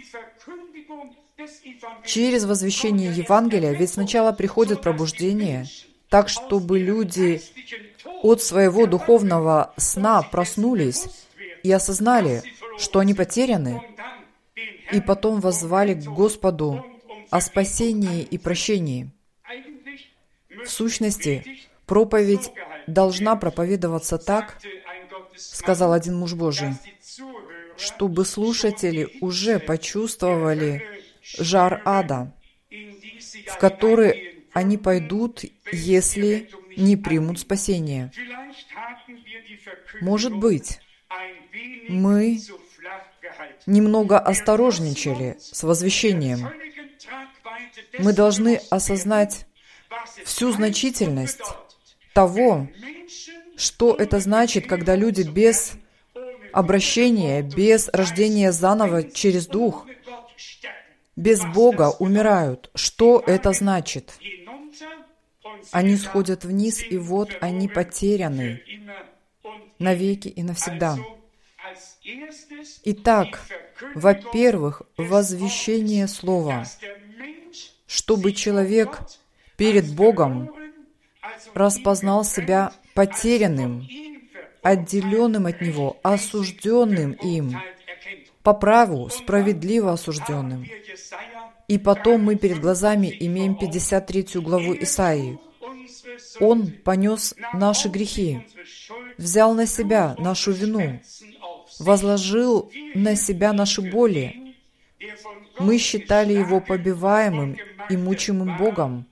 Через возвещение Евангелия, ведь сначала приходит пробуждение, так, чтобы люди от своего духовного сна проснулись и осознали, что они потеряны, и потом воззвали к Господу о спасении и прощении. В сущности, проповедь должна проповедоваться так, сказал один муж Божий, чтобы слушатели уже почувствовали жар ада, в который они пойдут, если не примут спасение. Может быть, мы немного осторожничали с возвещением. Мы должны осознать всю значительность того, что это значит, когда люди без обращения, без рождения заново через Дух, без Бога умирают. Что это значит? Они сходят вниз, и вот они потеряны навеки и навсегда. Итак, во-первых, возвещение Слова, чтобы человек перед Богом распознал себя потерянным, отделенным от Него, осужденным им, по праву справедливо осужденным. И потом мы перед глазами имеем 53 главу Исаии. Он понес наши грехи, взял на себя нашу вину, возложил на себя наши боли. Мы считали Его побиваемым и мучимым Богом,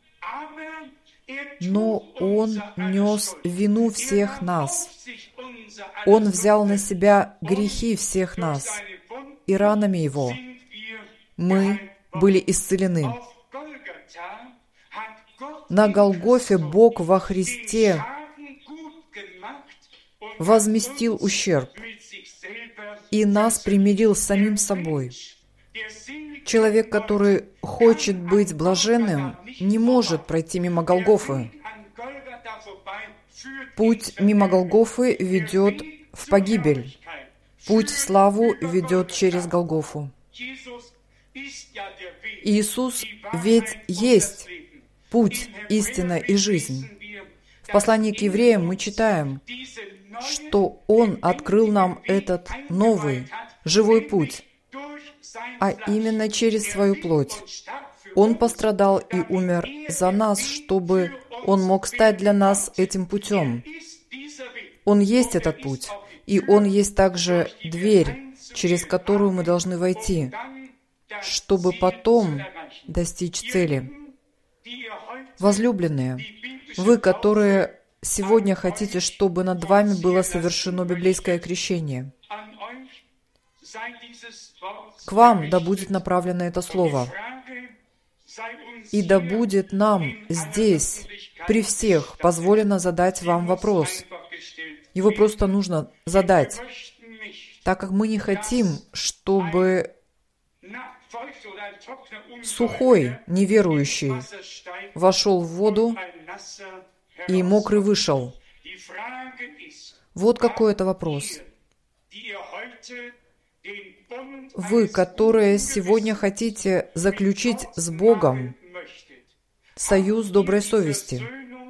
но Он нес вину всех нас. Он взял на себя грехи всех нас, и ранами Его мы были исцелены. На Голгофе Бог во Христе возместил ущерб и нас примирил с самим собой. Человек, который хочет быть блаженным, не может пройти мимо Голгофы. Путь мимо Голгофы ведет в погибель. Путь в славу ведет через Голгофу. Иисус ведь есть путь, истина и жизнь. В послании к евреям мы читаем, что Он открыл нам этот новый, живой путь, а именно через свою плоть. Он пострадал и умер за нас, чтобы Он мог стать для нас этим путем. Он есть этот путь, и Он есть также дверь, через которую мы должны войти, чтобы потом достичь цели. Возлюбленные, вы, которые сегодня хотите, чтобы над вами было совершено библейское крещение, к вам да будет направлено это слово, и да будет нам здесь, при всех, позволено задать вам вопрос. Его просто нужно задать, так как мы не хотим, чтобы сухой, неверующий вошел в воду и мокрый вышел. Вот какой это вопрос. Вы, которые сегодня хотите заключить с Богом союз доброй совести,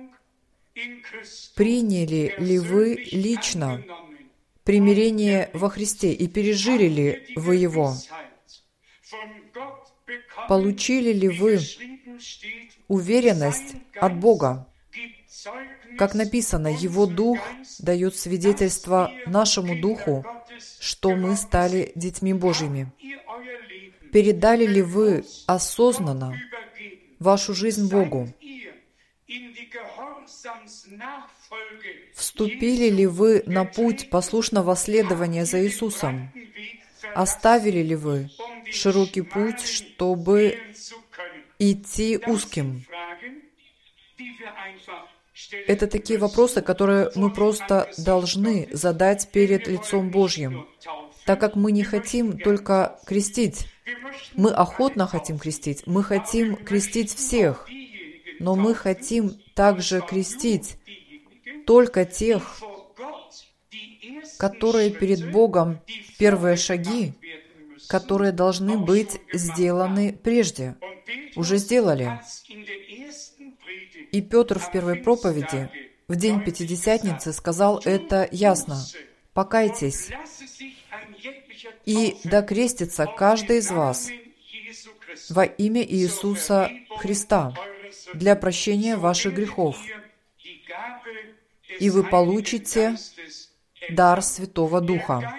приняли ли вы лично примирение во Христе и пережили ли вы его? Получили ли вы уверенность от Бога? Как написано, Его Дух дает свидетельство нашему Духу, что мы стали детьми Божьими. Передали ли вы осознанно вашу жизнь Богу? Вступили ли вы на путь послушного следования за Иисусом? Оставили ли вы широкий путь, чтобы идти узким? Это такие вопросы, которые мы просто должны задать перед лицом Божьим, так как мы не хотим только крестить. Мы охотно хотим крестить, мы хотим крестить всех, но мы хотим также крестить только тех, которые перед Богом первые шаги, которые должны быть сделаны прежде, уже сделали. И Петр в первой проповеди в день Пятидесятницы сказал это ясно. «Покайтесь, и да крестится каждый из вас во имя Иисуса Христа для прощения ваших грехов, и вы получите дар Святого Духа».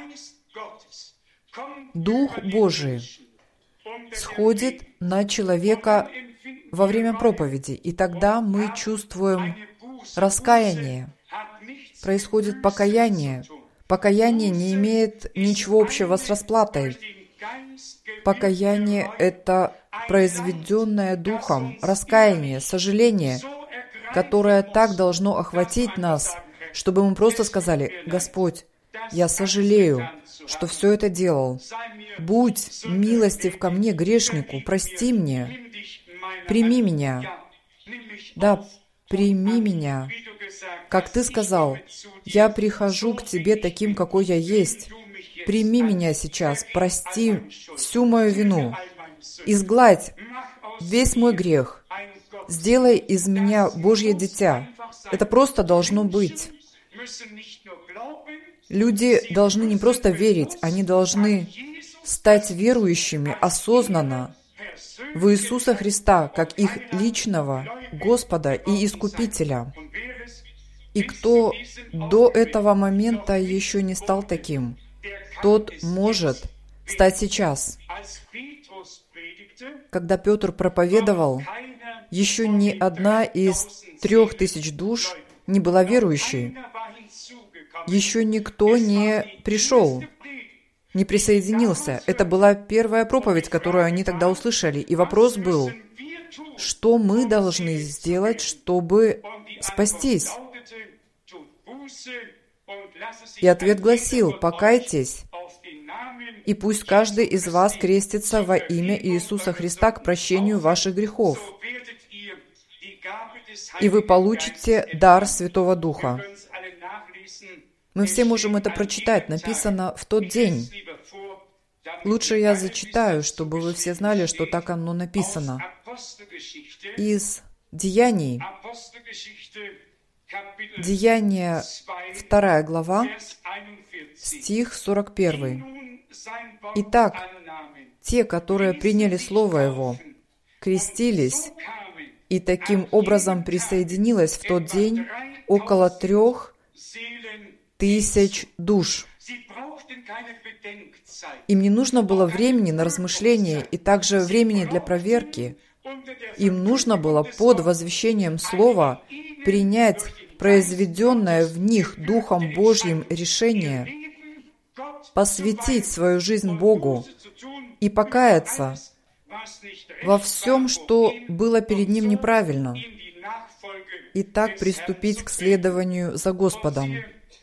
Дух Божий сходит на человека во время проповеди, и тогда мы чувствуем раскаяние. Происходит покаяние. Покаяние не имеет ничего общего с расплатой. Покаяние – это произведенное Духом, раскаяние, сожаление, которое так должно охватить нас, чтобы мы просто сказали: «Господь, я сожалею, что все это делал. Будь милостив ко мне, грешнику, прости мне, прими меня». Да, прими меня. Как ты сказал, я прихожу к тебе таким, какой я есть. Прими меня сейчас, прости всю мою вину, изгладь весь мой грех, сделай из меня Божье дитя. Это просто должно быть. Люди должны не просто верить, они должны стать верующими осознанно в Иисуса Христа, как их личного Господа и Искупителя. И кто до этого момента еще не стал таким, тот может стать сейчас. Когда Петр проповедовал, еще ни одна из 3000 душ не была верующей. Еще никто не пришел, не присоединился. Это была первая проповедь, которую они тогда услышали. И вопрос был: что мы должны сделать, чтобы спастись? И ответ гласил: покайтесь, и пусть каждый из вас крестится во имя Иисуса Христа к прощению ваших грехов, и вы получите дар Святого Духа. Мы все можем это прочитать, написано в тот день. Лучше я зачитаю, чтобы вы все знали, что так оно написано. Из Деяний, Деяния 2 глава, стих 41. «Итак, те, которые приняли Слово Его, крестились, и таким образом присоединилось в тот день около 3000 душ». Им не нужно было времени на размышление и также времени для проверки. Им нужно было под возвещением Слова принять произведенное в них Духом Божьим решение, посвятить свою жизнь Богу и покаяться во всем, что было перед ним неправильно, и так приступить к следованию за Господом.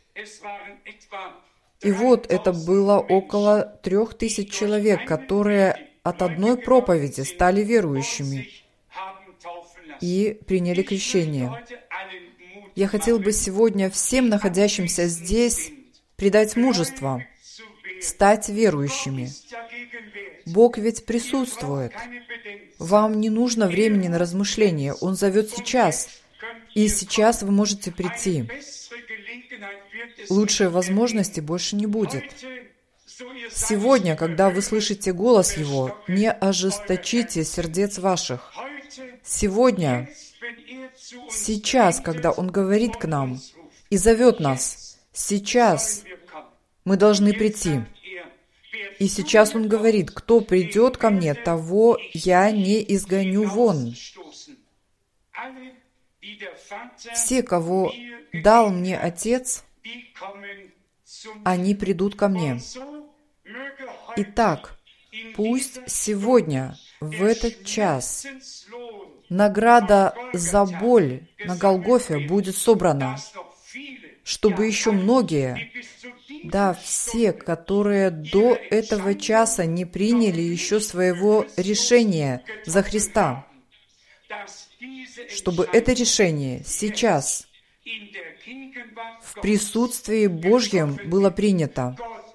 И вот это было около 3000 человек, которые от одной проповеди стали верующими и приняли крещение. Я хотел бы сегодня всем находящимся здесь придать мужество, стать верующими. Бог ведь присутствует. Вам не нужно времени на размышления, Он зовет сейчас. И сейчас вы можете прийти. Лучшей возможности больше не будет. Сегодня, когда вы слышите голос Его, не ожесточите сердец ваших. Сегодня, сейчас, когда Он говорит к нам и зовет нас, сейчас мы должны прийти. И сейчас Он говорит: кто придет ко мне, того я не изгоню вон. Все, кого дал мне Отец, они придут ко мне. Итак, пусть сегодня, в этот час, награда за боль на Голгофе будет собрана, чтобы еще многие, да, все, которые до этого часа не приняли еще своего решения за Христа, чтобы это решение сейчас в присутствии Божьем было принято.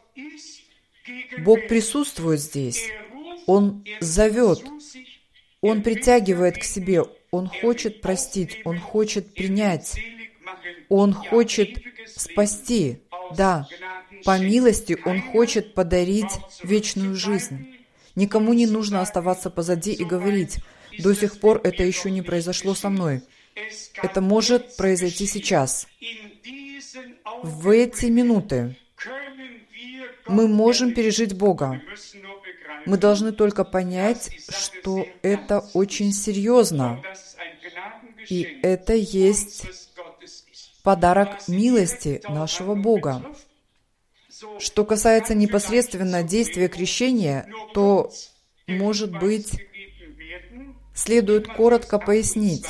Бог присутствует здесь. Он зовет, Он притягивает к себе, Он хочет простить, Он хочет принять, Он хочет спасти. Да, по милости Он хочет подарить вечную жизнь. Никому не нужно оставаться позади и говорить: до сих пор это еще не произошло со мной. Это может произойти сейчас. В эти минуты мы можем пережить Бога. Мы должны только понять, что это очень серьезно. И это есть подарок милости нашего Бога. Что касается непосредственно действия крещения, то, может быть, следует коротко пояснить.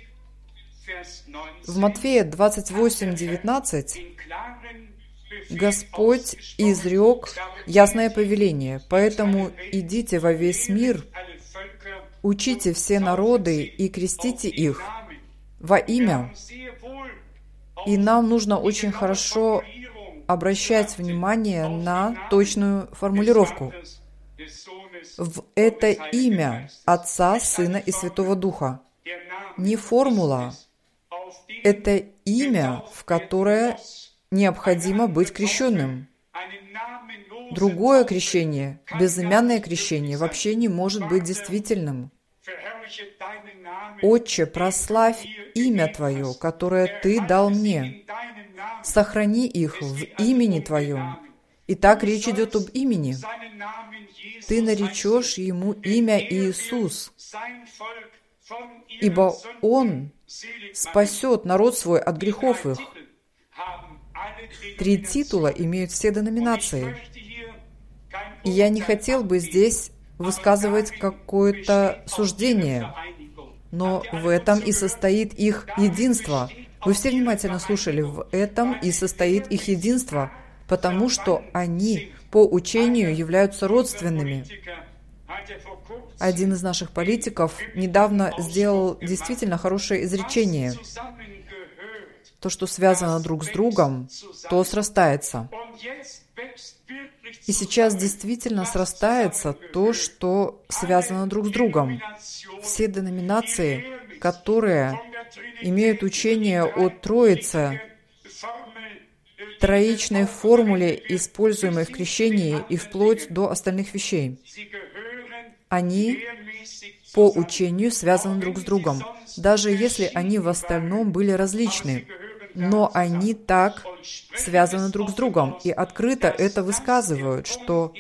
В Матфея 28:19 Господь изрек ясное повеление: «Поэтому идите во весь мир, учите все народы и крестите их во имя». И нам нужно очень хорошо обращать внимание на точную формулировку. В это имя Отца, Сына и Святого Духа. Не формула. Это имя, в которое необходимо быть крещенным. Другое крещение, безымянное крещение, вообще не может быть действительным. «Отче, прославь имя Твое, которое Ты дал мне. Сохрани их в имени Твоем». Итак, речь идет об имени. Ты наречешь ему имя Иисус, ибо Он спасет народ свой от грехов их. 3 титула имеют все деноминации. И я не хотел бы здесь высказывать какое-то суждение, но в этом и состоит их единство. Вы все внимательно слушали, в этом и состоит их единство, потому что они по учению являются родственными. Один из наших политиков недавно сделал действительно хорошее изречение. То, что связано друг с другом, то срастается. И сейчас действительно срастается то, что связано друг с другом. Все деноминации, которые имеют учение о Троице, троичной формуле, используемой в крещении и вплоть до остальных вещей, они по учению связаны друг с другом, даже если они в остальном были различны. Но они так связаны друг с другом и открыто это высказывают, что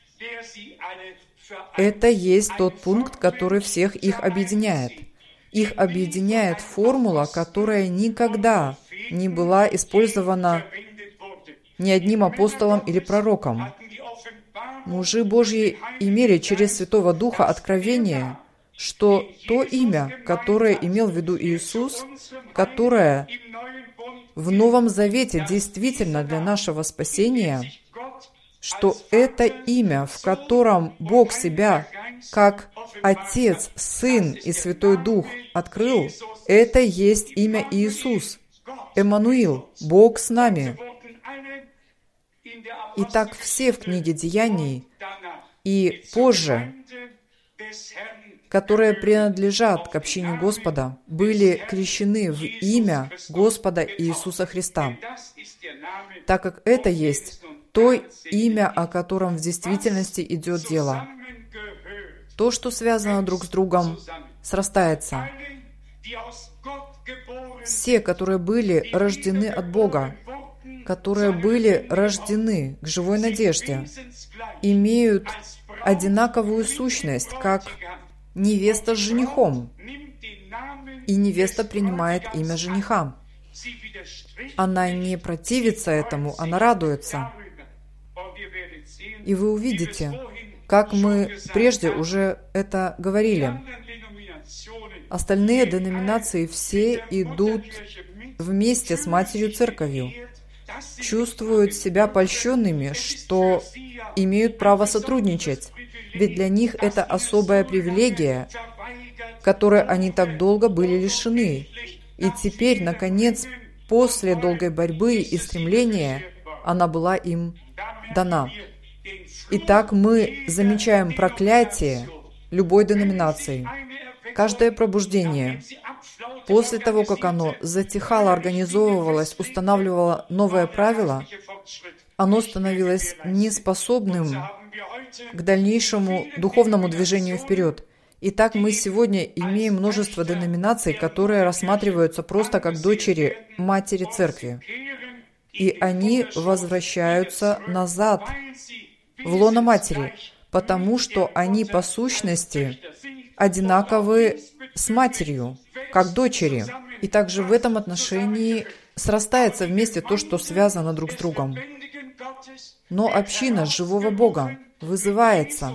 это есть тот пункт, который всех их объединяет. Их объединяет формула, которая никогда не была использована ни одним апостолом или пророком. Мужи Божьи имели через Святого Духа откровение, что то имя, которое имел в виду Иисус, которое в Новом Завете действительно для нашего спасения, что это имя, в котором Бог себя, как Отец, Сын и Святой Дух открыл, это есть имя Иисус, Эммануил, Бог с нами. Итак, все в книге Деяний и позже, которые принадлежат к общине Господа, были крещены в имя Господа Иисуса Христа, так как это есть то имя, о котором в действительности идет дело. То, что связано друг с другом, срастается. Все, которые были рождены от Бога, которые были рождены к живой надежде, имеют одинаковую сущность, как невеста с женихом. и невеста принимает имя жениха. Она не противится этому, она радуется. И вы увидите, как мы прежде уже это говорили. Остальные деноминации все идут вместе с Матерью Церковью, чувствуют себя польщенными, что имеют право сотрудничать, ведь для них это особая привилегия, которой они так долго были лишены. И теперь, наконец, после долгой борьбы и стремления, она была им дана. Итак, мы замечаем проклятие любой деноминации. Каждое пробуждение, после того, как оно затихало, организовывалось, устанавливало новое правило, оно становилось неспособным к дальнейшему духовному движению вперед. Итак, мы сегодня имеем множество деноминаций, которые рассматриваются просто как дочери Матери Церкви. И они возвращаются назад в лоно Матери, потому что они по сущности одинаковы с Матерью, как дочери. И также в этом отношении срастается вместе то, что связано друг с другом. Но община живого Бога вызывается,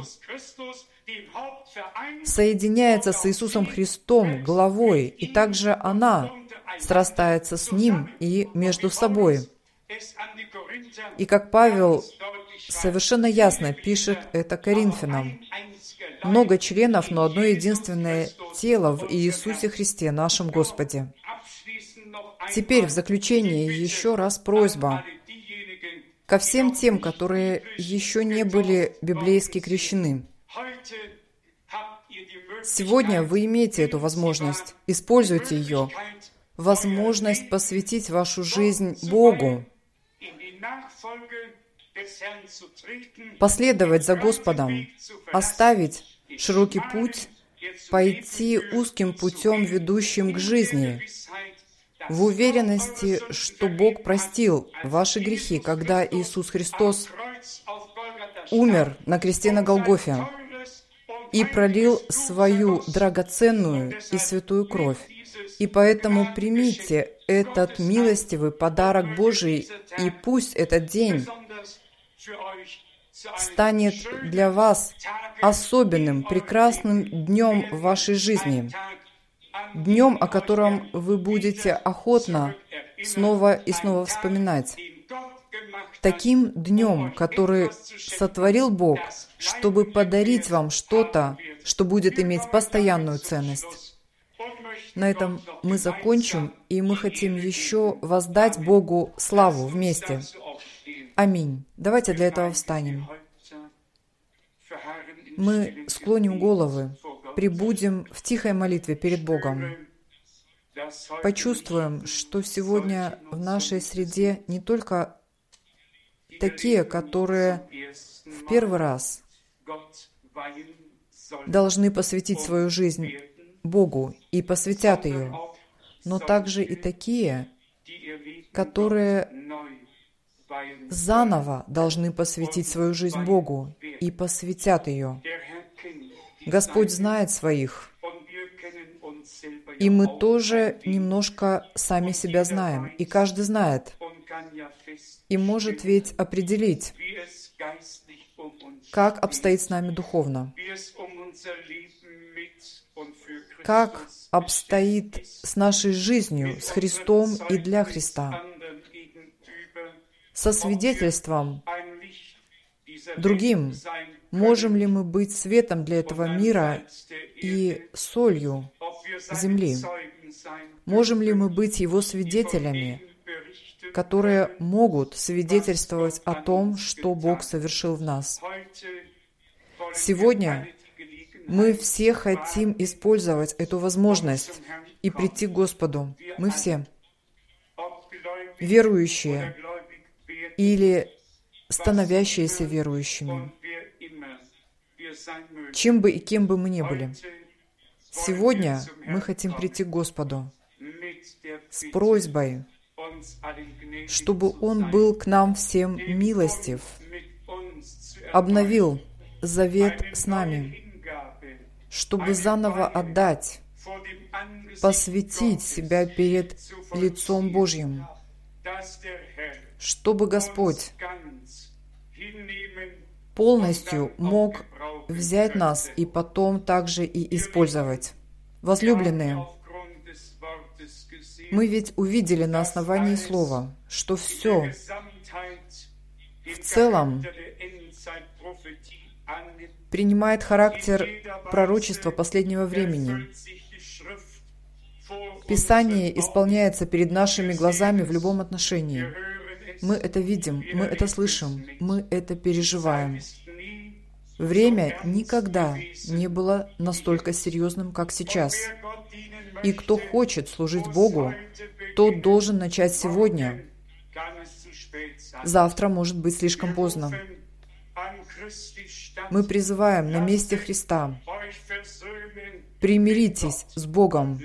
соединяется с Иисусом Христом, главой, и также она срастается с Ним и между собой. И как Павел совершенно ясно пишет это Коринфянам: много членов, но одно единственное тело в Иисусе Христе, нашем Господе. Теперь в заключение еще раз просьба ко всем тем, которые еще не были библейски крещены. Сегодня вы имеете эту возможность, используйте ее, возможность посвятить вашу жизнь Богу, последовать за Господом, оставить широкий путь, пойти узким путем, ведущим к жизни, в уверенности, что Бог простил ваши грехи, когда Иисус Христос умер на кресте на Голгофе и пролил свою драгоценную и святую кровь. И поэтому примите этот милостивый подарок Божий, и пусть этот день станет для вас особенным, прекрасным днем в вашей жизни, днем, о котором вы будете охотно снова и снова вспоминать. Таким днем, который сотворил Бог, чтобы подарить вам что-то, что будет иметь постоянную ценность. На этом мы закончим, и мы хотим еще воздать Богу славу вместе. Аминь. Давайте для этого встанем. Мы склоним головы, пребудем в тихой молитве перед Богом. Почувствуем, что сегодня в нашей среде не только такие, которые в первый раз должны посвятить свою жизнь Богу и посвятят ее, но также и такие, которые заново должны посвятить свою жизнь Богу и посвятят ее. Господь знает своих, и мы тоже немножко сами себя знаем, и каждый знает, и может ведь определить, как обстоит с нами духовно, как обстоит с нашей жизнью, с Христом и для Христа, со свидетельством другим. Можем ли мы быть светом для этого мира и солью земли? Можем ли мы быть его свидетелями, которые могут свидетельствовать о том, что Бог совершил в нас? Сегодня мы все хотим использовать эту возможность и прийти к Господу. Мы все, верующие или становящиеся верующими, чем бы и кем бы мы ни были. Сегодня мы хотим прийти к Господу с просьбой, чтобы Он был к нам всем милостив, обновил завет с нами, чтобы заново отдать посвятить себя перед лицом Божьим, чтобы Господь полностью мог взять нас и потом также и использовать. Возлюбленные, мы ведь увидели на основании Слова, что все в целом принимает характер пророчества последнего времени. Писание исполняется перед нашими глазами в любом отношении. Мы это видим, мы это слышим, мы это переживаем. Время никогда не было настолько серьезным, как сейчас. И кто хочет служить Богу, тот должен начать сегодня. Завтра может быть слишком поздно. Мы призываем на месте Христа: примиритесь с Богом.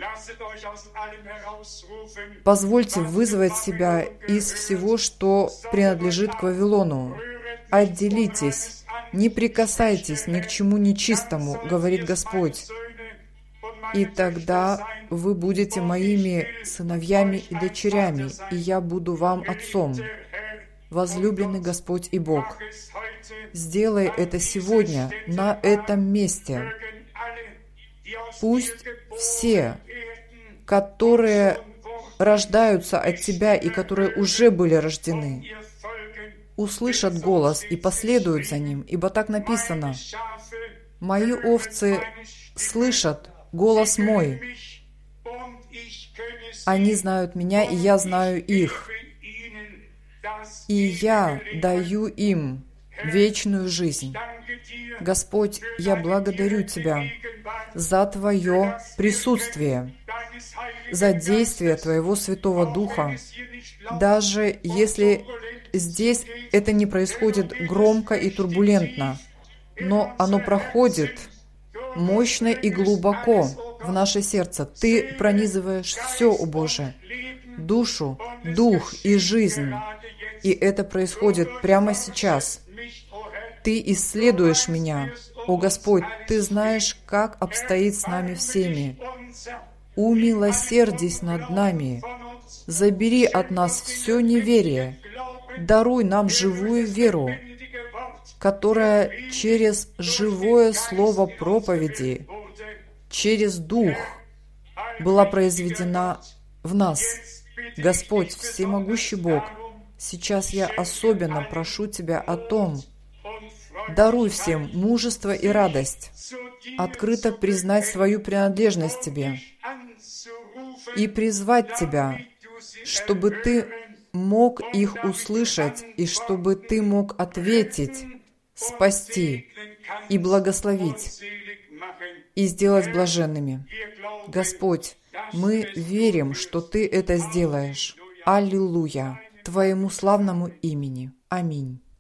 Позвольте вызвать себя из всего, что принадлежит к Вавилону. Отделитесь, не прикасайтесь ни к чему нечистому, говорит Господь. И тогда вы будете моими сыновьями и дочерями, и я буду вам отцом. Возлюбленный Господь и Бог, сделай это сегодня, на этом месте. Пусть все, которые рождаются от Тебя и которые уже были рождены, услышат голос и последуют за Ним, ибо так написано: «Мои овцы слышат голос мой, они знают Меня, и Я знаю их, и Я даю им вечную жизнь». Господь, я благодарю Тебя за Твое присутствие, за действие Твоего Святого Духа. Даже если здесь это не происходит громко и турбулентно, но оно проходит мощно и глубоко в наше сердце. Ты пронизываешь все, о Боже, душу, дух и жизнь. И это происходит прямо сейчас. Ты исследуешь меня, о Господь, Ты знаешь, как обстоит с нами всеми. Умилосердись над нами, забери от нас все неверие, даруй нам живую веру, которая через живое слово проповеди, через Дух была произведена в нас. Господь, всемогущий Бог, сейчас я особенно прошу Тебя о том: даруй всем мужество и радость, открыто признать свою принадлежность Тебе и призвать Тебя, чтобы Ты мог их услышать и чтобы Ты мог ответить, спасти и благословить и сделать блаженными. Господь, мы верим, что Ты это сделаешь. Аллилуйя! Твоему славному имени. Аминь.